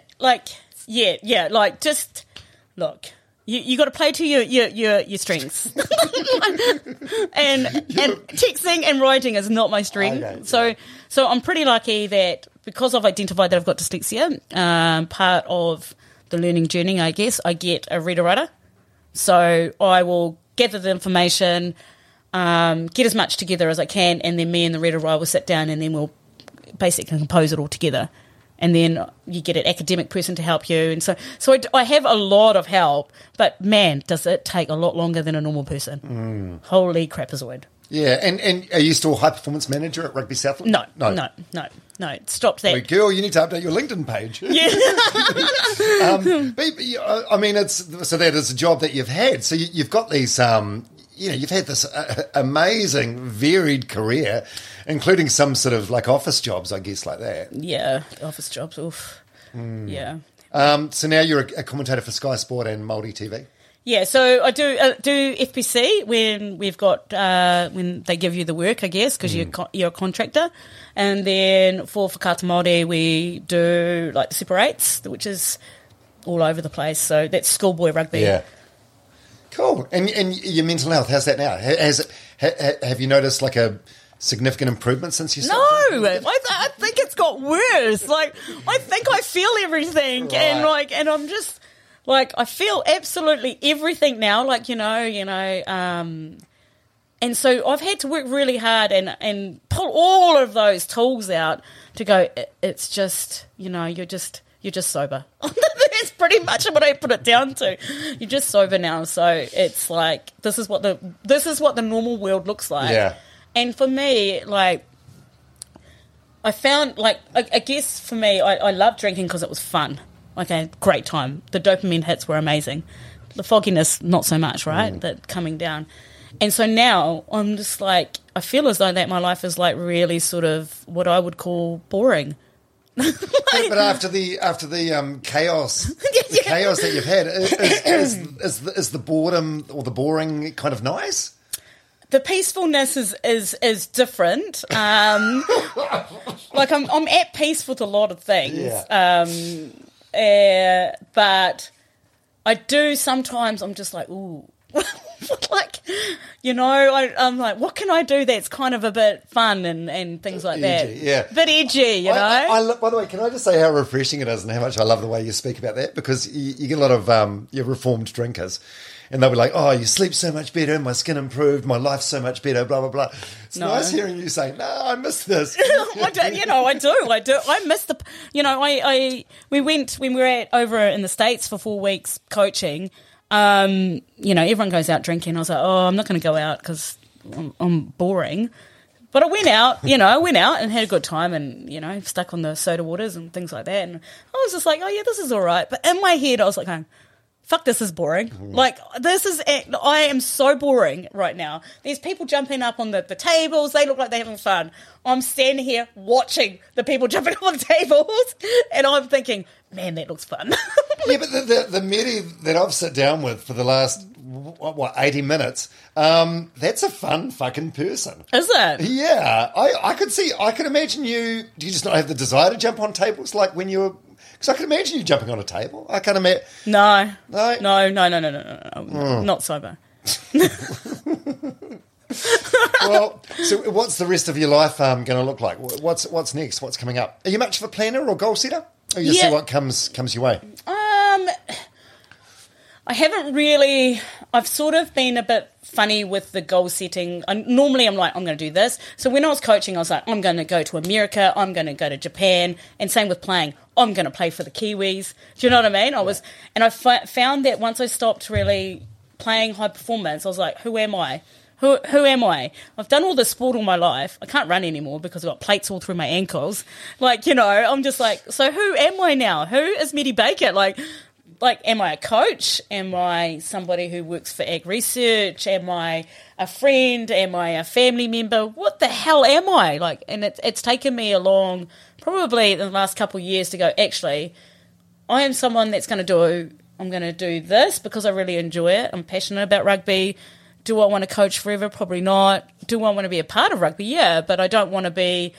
just, look, you got to play to your strengths. and texting and writing is not my strength. Okay, so I'm pretty lucky that because I've identified that I've got dyslexia, part of the learning journey, I guess, I get a reader-writer. So I will gather the information, get as much together as I can, and then me and the reader-writer will sit down and then we'll basically compose it all together. And then you get an academic person to help you. And so I have a lot of help, but man, does it take a lot longer than a normal person. Holy crapazoid. Yeah, and are you still high performance manager at Rugby Southland? No. Stop that. Wait, girl, you need to update your LinkedIn page. Yeah. I mean, that is a job that you've had. So you've got these, you've had this amazing, varied career, including some sort of like office jobs, I guess, like that. Yeah, office jobs. Oof. Yeah. So now you're a commentator for Sky Sport and Māori TV. Yeah, so I do FPC when we've got when they give you the work, I guess, because you're a contractor, and then for Whakaata Māori we do like the Super 8s, which is all over the place. So that's schoolboy rugby. Yeah, cool. And your mental health, how's that now? Have you noticed like a significant improvement since you started? No, I think it's got worse. Like I think I feel everything, right. and I'm just. Like, I feel absolutely everything now, and so I've had to work really hard and pull all of those tools out to go, it's just, you're just sober. That's pretty much what I put it down to. You're just sober now, so it's like, this is what the normal world looks like. Yeah. And for me, like, I found, like, I guess for me, I love drinking because it was fun. Like a great time. The dopamine hits were amazing. The fogginess, not so much, right? That coming down. And so now I'm just like, I feel as though that my life is like really sort of what I would call boring. But after the chaos, the chaos that you've had, is the boredom or the boring kind of nice? The peacefulness is different. Like I'm at peace with a lot of things. Yeah. But I do sometimes. I'm just like, ooh, like, I'm like, what can I do that's kind of a bit fun and things like edgy, that. Yeah, bit edgy, by the way, can I just say how refreshing it is and how much I love the way you speak about that, because you get a lot of your reformed drinkers. And they'll be like, oh, you sleep so much better, my skin improved, my life's so much better, blah, blah, blah. It's nice hearing you say, no, I miss this. I do. I miss we went, when we were over in the States for 4 weeks coaching, everyone goes out drinking. I was like, oh, I'm not going to go out because I'm boring. But I went out, and had a good time and, stuck on the soda waters and things like that. And I was just like, oh, yeah, this is all right. But in my head, I was like going, fuck, this is boring. Like, I am so boring right now. There's people jumping up on the tables. They look like they're having fun. I'm standing here watching the people jumping up on the tables, and I'm thinking, man, that looks fun. Yeah, but the Mary that I've sat down with for the last, 80 minutes, that's a fun fucking person. Is it? Yeah. I could imagine do you just not have the desire to jump on tables like when you were... Because I can imagine you jumping on a table. I can't imagine... No. Not sober. Well, so what's the rest of your life going to look like? What's next? What's coming up? Are you much of a planner or goal setter? You see what comes your way. I haven't really. I've sort of been a bit funny with the goal setting. Normally, I'm like, I'm going to do this. So when I was coaching, I was like, I'm going to go to America. I'm going to go to Japan. And same with playing. I'm going to play for the Kiwis. Do you know what I mean? And I found that once I stopped really playing high performance, I was like, who am I? Who am I? I've done all this sport all my life. I can't run anymore because I've got plates all through my ankles. Like, I'm just like, so who am I now? Who is Medi Baker? Like, am I a coach? Am I somebody who works for Ag Research? Am I a friend? Am I a family member? What the hell am I? Like, and it's taken me along, probably in the last couple of years to go, actually, I am someone that's I'm going to do this because I really enjoy it. I'm passionate about rugby. Do I want to coach forever? Probably not. Do I want to be a part of rugby? Yeah, but I don't want to be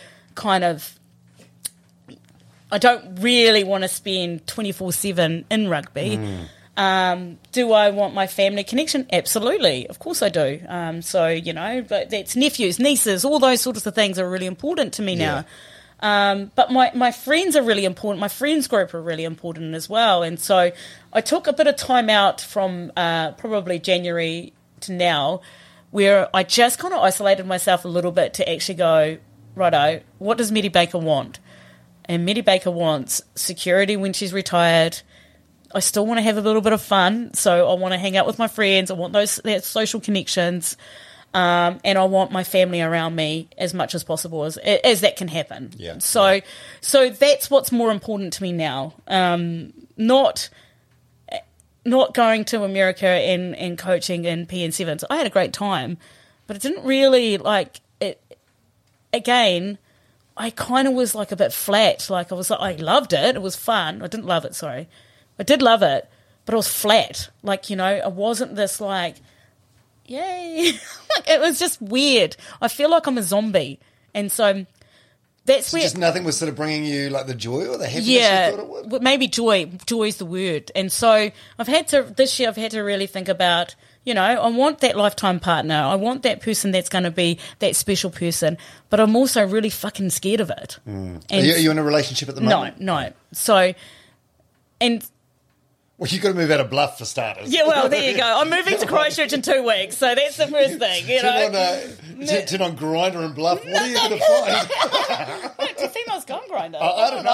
I don't really want to spend 24/7 in rugby. Do I want my family connection? Absolutely. Of course I do. But that's nephews, nieces, all those sorts of things are really important to me now. But my friends are really important. My friends group are really important as well. And so I took a bit of time out from probably January to now where I just kind of isolated myself a little bit to actually go, righto, what does Medi Baker want? And Medi Baker wants security when she's retired. I still want to have a little bit of fun, so I want to hang out with my friends. I want those social connections, and I want my family around me as much as possible as that can happen. Yeah. So that's what's more important to me now. Not going to America and coaching in PN7s. I had a great time, but it didn't really like it. Again, I kind of was like a bit flat. Like I loved it. It was fun. I didn't love it. Sorry. I did love it, but it was flat. Like, I wasn't this like, yay. Like, it was just weird. I feel like I'm a zombie. And so that's where... Just nothing was sort of bringing you like the joy or the happiness you thought it would? Maybe joy. Joy is the word. And so this year I've had to really think about, I want that lifetime partner. I want that person that's going to be that special person. But I'm also really fucking scared of it. And are you in a relationship at the moment? No. So, and... Well, you've got to move out of Bluff for starters. Yeah, well, there you go. I'm moving to Christchurch in 2 weeks, so that's the first thing. Turn on Grindr and Bluff. What are you going to find? Wait, do females go on Grindr? I don't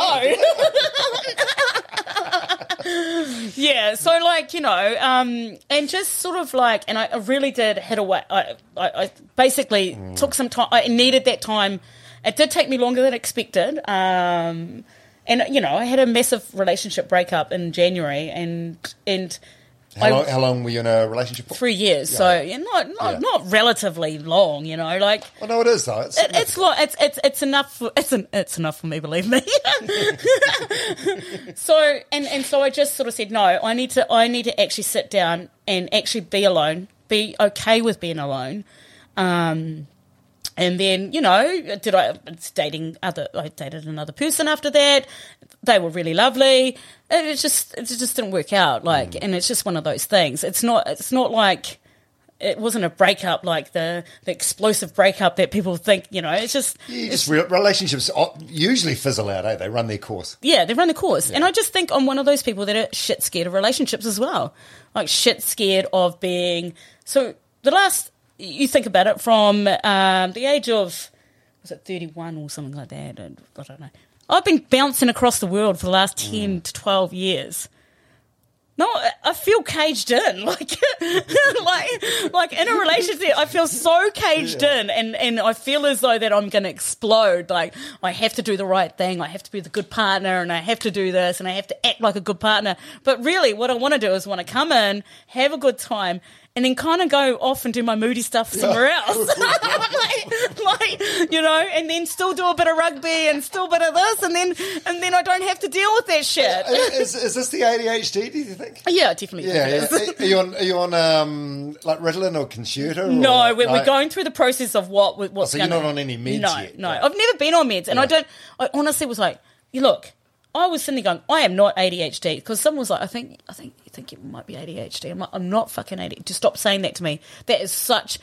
know. Yeah, so and just sort of like, and I really did hit away. I basically took some time. I needed that time. It did take me longer than expected. And, I had a massive relationship breakup in January and How long were you in a relationship for? 3 years. Yeah. So not relatively long, like. Well, no, it is though. It's enough. It's enough for me, believe me. So so I just sort of said no. I need to actually sit down and actually be alone. Be okay with being alone. And then, I dated another person after that. They were really lovely. It just didn't work out. And it's just one of those things. It's not like it wasn't a breakup like the explosive breakup that people think, it's just... relationships usually fizzle out, eh? They run their course. Yeah, they run their course. Yeah. And I just think I'm one of those people that are shit scared of relationships as well. Like shit scared of being... So you think about it from the age of, was it 31 or something like that? I don't know. I've been bouncing across the world for the last 10 to 12 years. No, I feel caged in. Like in a relationship, I feel so caged in and I feel as though that I'm going to explode. Like, I have to do the right thing. I have to be the good partner and I have to do this and I have to act like a good partner. But really, what I want to do is want to come in, have a good time, and then kind of go off and do my moody stuff somewhere else. And then still do a bit of rugby and still a bit of this, and then I don't have to deal with that shit. Is this the ADHD, do you think? Yeah, definitely. Yeah. Are you on like Ritalin or Concerta? No, we're going through the process of what's so you're not on any meds yet? No. I've never been on meds, and I honestly was like, look, I was sitting there going, I am not ADHD, because someone was like, I think you might be ADHD. I'm like, I'm not fucking ADHD. Just stop saying that to me. That's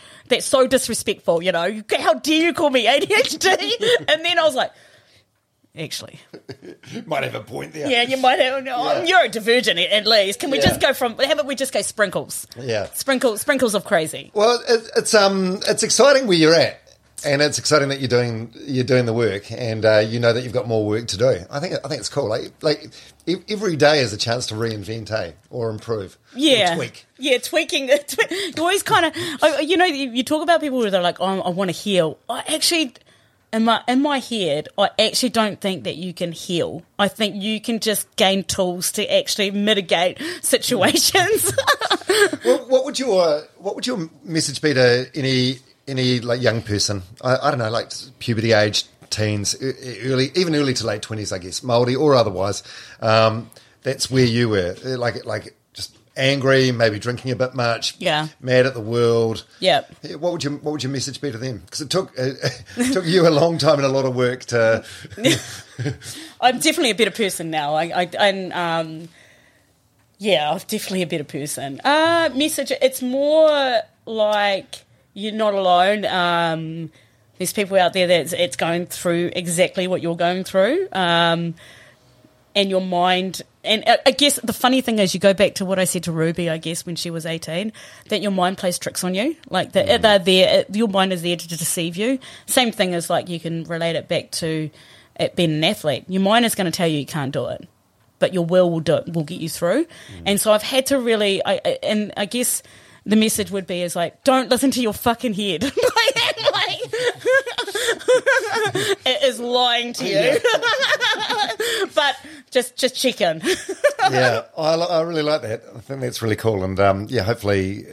so disrespectful, How dare you call me ADHD? And then I was like, actually. Might have a point there. Yeah, you might have. Neurodivergent at least. Can we just go from? How about we just go sprinkles? Yeah. Sprinkles of crazy. Well, it's exciting where you're at, and it's exciting that you're doing the work, and you know that you've got more work to do. I think it's cool. Like every day is a chance to reinvent, or improve, or tweak. Yeah, tweaking. You always kind of, you talk about people who are like, oh, I want to heal. I actually, in my head, I actually don't think that you can heal. I think you can just gain tools to actually mitigate situations. Well, what would your message be to any like young person? I don't know, like puberty age, teens, early to late 20s, I guess, Māori or otherwise. That's where you were, like just angry, maybe drinking a bit much, mad at the world. Yeah. What would your message be to them? Because it took you a long time and a lot of work to. I'm definitely a better person now. I'm definitely a better person. Message. It's more like you're not alone. There's people out there that's going through exactly what you're going through. And your mind, and I guess the funny thing is, you go back to what I said to Ruby, I guess, when she was 18, that your mind plays tricks on you. Like, they're there, your mind is there to deceive you. Same thing as, like, you can relate it back to it being an athlete. Your mind is going to tell you can't do it, but your will do it, will get you through. And so I've had to really, and I guess the message would be is like, don't listen to your fucking head. It is lying to you. But just check in. Yeah, I really like that. I think that's really cool. And hopefully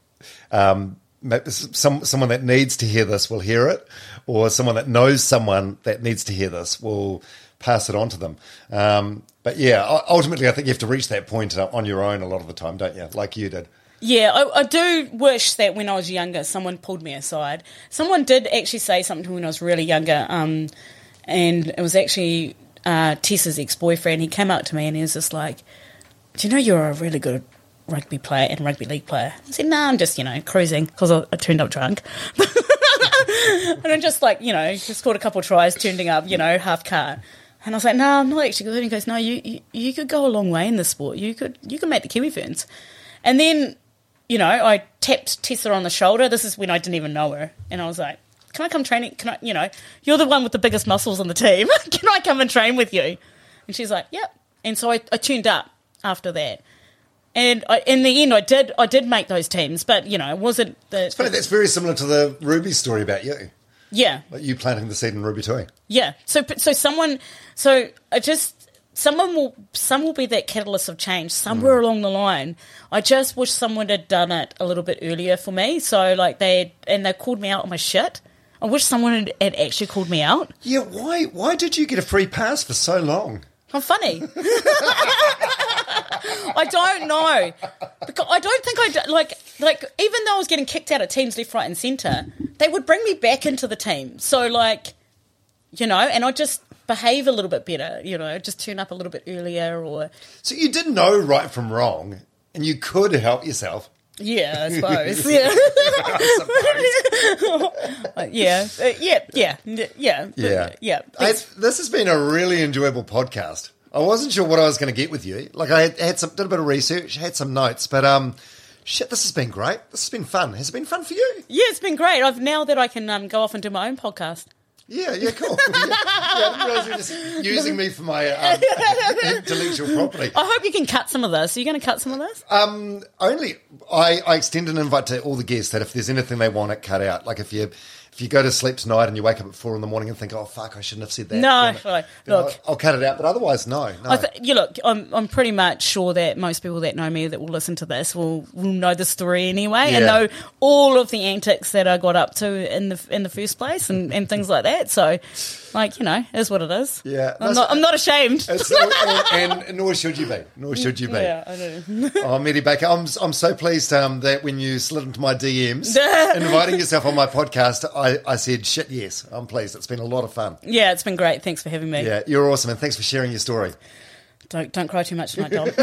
someone that needs to hear this will hear it, or someone that knows someone that needs to hear this will pass it on to them. But yeah, ultimately I think you have to reach that point on your own a lot of the time, don't you? Like you did. Yeah, I do wish that when I was younger, someone pulled me aside. Someone did actually say something to me when I was really younger, and it was actually Tessa's ex-boyfriend. He came up to me and he was just like, do you know you're a really good rugby player and rugby league player? I said, no, I'm just, cruising, because I turned up drunk. And I'm just like, just scored a couple of tries, turning up, half cart. And I was like, no, I'm not actually good. And he goes, no, you could go a long way in this sport. You could make the Kiwi Ferns. And then, I tapped Tessa on the shoulder. This is when I didn't even know her. And I was like, can I come training? Can I, you're the one with the biggest muscles on the team. Can I come and train with you? And she's like, yep. And so I tuned up after that. And in the end, I did make those teams, but, it wasn't the... It's funny, that's very similar to the Ruby story about you. Yeah. Like you planting the seed in Ruby too. Yeah. Some will be that catalyst of change somewhere along the line. I just wish someone had done it a little bit earlier for me. So they called me out on my shit. I wish someone had actually called me out. Yeah, why did you get a free pass for so long? I'm funny. I don't know. Because I don't think like even though I was getting kicked out of teams left, right and centre, they would bring me back into the team. So and I just behave a little bit better, just turn up a little bit earlier or... So you didn't know right from wrong and you could help yourself. Yeah, I suppose. Yeah. Yeah. This has been a really enjoyable podcast. I wasn't sure what I was going to get with you. Like I did a bit of research, had some notes, but this has been great. This has been fun. Has it been fun for you? Yeah, it's been great. Now that I can go off and do my own podcast. Yeah, cool. I didn't realise you were just using me for my intellectual property. I hope you can cut some of this. Are you going to cut some of this? Only I extend an invite to all the guests that if there's anything they want it cut out, like if you go to sleep tonight and you wake up at 4 a.m. and think, oh fuck, I shouldn't have said that. No, look, I'll cut it out, but otherwise, no. I'm pretty much sure that most people that know me that will listen to this will know the story anyway and know all of the antics that I got up to in the first place and things like that. So, it is what it is. Yeah, I'm not ashamed. And nor should you be. Yeah, I know. Oh, Mary Baker, I'm so pleased that when you slid into my DMs inviting yourself on my podcast, I said, shit, yes, I'm pleased. It's been a lot of fun. Yeah, it's been great. Thanks for having me. Yeah, you're awesome, and thanks for sharing your story. Don't cry too much tonight, Dom.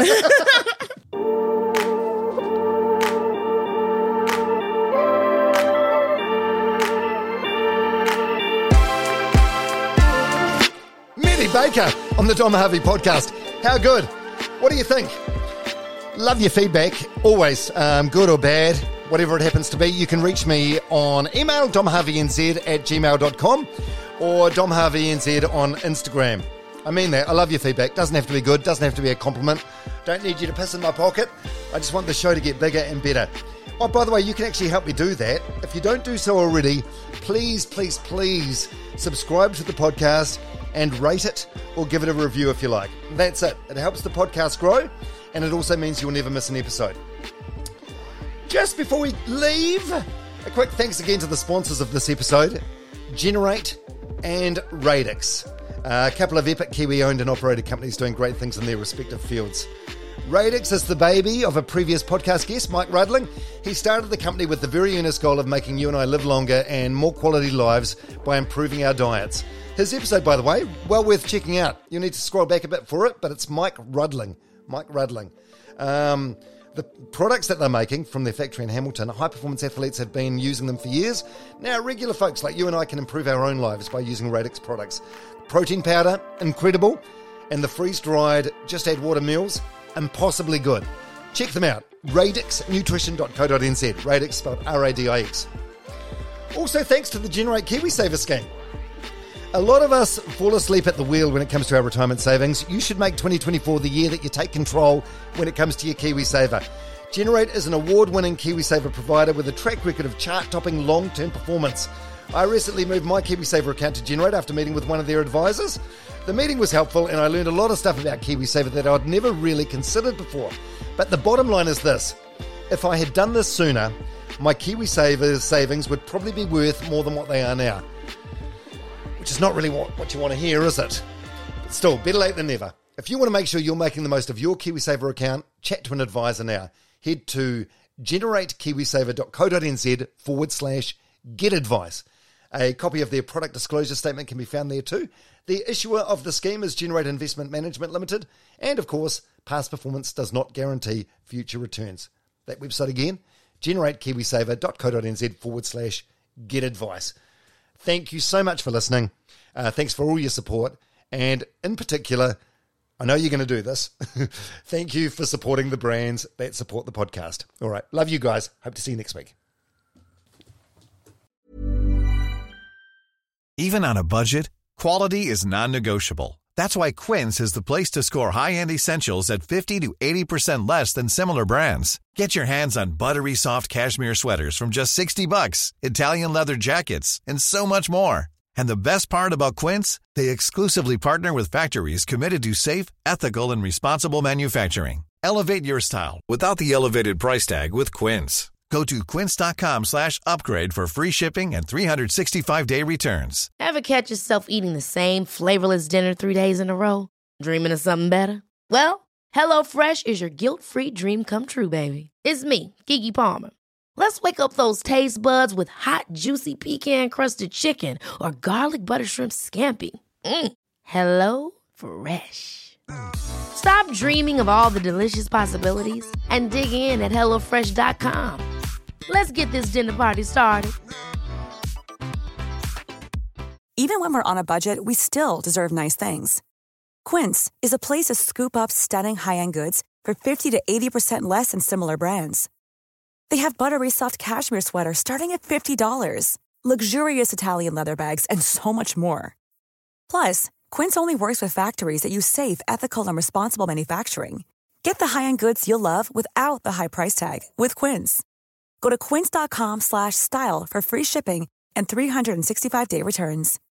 Mary Steve Baker on the Dom Harvey podcast. How good? What do you think? Love your feedback, always, good or bad, whatever it happens to be. You can reach me on email, domharveynz@gmail.com or domharveynz on Instagram. I mean that. I love your feedback. Doesn't have to be good, doesn't have to be a compliment. Don't need you to piss in my pocket. I just want the show to get bigger and better. Oh, by the way, you can actually help me do that. If you don't do so already, please, please, please subscribe to the podcast and rate it or give it a review if you like. That's it. It helps the podcast grow, and it also means you'll never miss an episode. Just before we leave, a quick thanks again to the sponsors of this episode, Generate and Radix, a couple of epic Kiwi-owned and operated companies doing great things in their respective fields. Radix is the baby of a previous podcast guest, Mike Rudling. He started the company with the very earnest goal of making you and I live longer and more quality lives by improving our diets. His episode, by the way, well worth checking out. You'll need to scroll back a bit for it, but it's Mike Rudling. The products that they're making from their factory in Hamilton, high-performance athletes have been using them for years. Now, regular folks like you and I can improve our own lives by using Radix products. Protein powder, incredible. And the freeze-dried, just add water meals, impossibly good. Check them out. radixnutrition.co.nz. Radix spelled R-A-D-I-X. Also, thanks to the Generate KiwiSaver scheme. A lot of us fall asleep at the wheel when it comes to our retirement savings. You should make 2024 the year that you take control when it comes to your KiwiSaver. Generate is an award-winning KiwiSaver provider with a track record of chart-topping long-term performance. I recently moved my KiwiSaver account to Generate after meeting with one of their advisors. The meeting was helpful and I learned a lot of stuff about KiwiSaver that I'd never really considered before. But the bottom line is this: if I had done this sooner, my KiwiSaver savings would probably be worth more than what they are now. Which is not really what you want to hear, is it? But still, better late than never. If you want to make sure you're making the most of your KiwiSaver account, chat to an advisor now. Head to generatekiwisaver.co.nz/get advice. A copy of their product disclosure statement can be found there too. The issuer of the scheme is Generate Investment Management Limited. And of course, past performance does not guarantee future returns. That website again, generatekiwisaver.co.nz/get advice. Thank you so much for listening. Thanks for all your support. And in particular, I know you're going to do this. Thank you for supporting the brands that support the podcast. All right. Love you guys. Hope to see you next week. Even on a budget, quality is non-negotiable. That's why Quince is the place to score high-end essentials at 50 to 80% less than similar brands. Get your hands on buttery soft cashmere sweaters from just $60, Italian leather jackets, and so much more. And the best part about Quince, they exclusively partner with factories committed to safe, ethical, and responsible manufacturing. Elevate your style without the elevated price tag with Quince. Go to quince.com/upgrade for free shipping and 365-day returns. Ever catch yourself eating the same flavorless dinner 3 days in a row? Dreaming of something better? Well, HelloFresh is your guilt-free dream come true, baby. It's me, Keke Palmer. Let's wake up those taste buds with hot, juicy pecan-crusted chicken or garlic butter shrimp scampi. Hello Fresh. Stop dreaming of all the delicious possibilities and dig in at HelloFresh.com. Let's get this dinner party started. Even when we're on a budget, we still deserve nice things. Quince is a place to scoop up stunning high-end goods for 50 to 80% less than similar brands. They have buttery soft cashmere sweaters starting at $50, luxurious Italian leather bags, and so much more. Plus, Quince only works with factories that use safe, ethical, and responsible manufacturing. Get the high-end goods you'll love without the high price tag with Quince. Go to quince.com/style for free shipping and 365-day returns.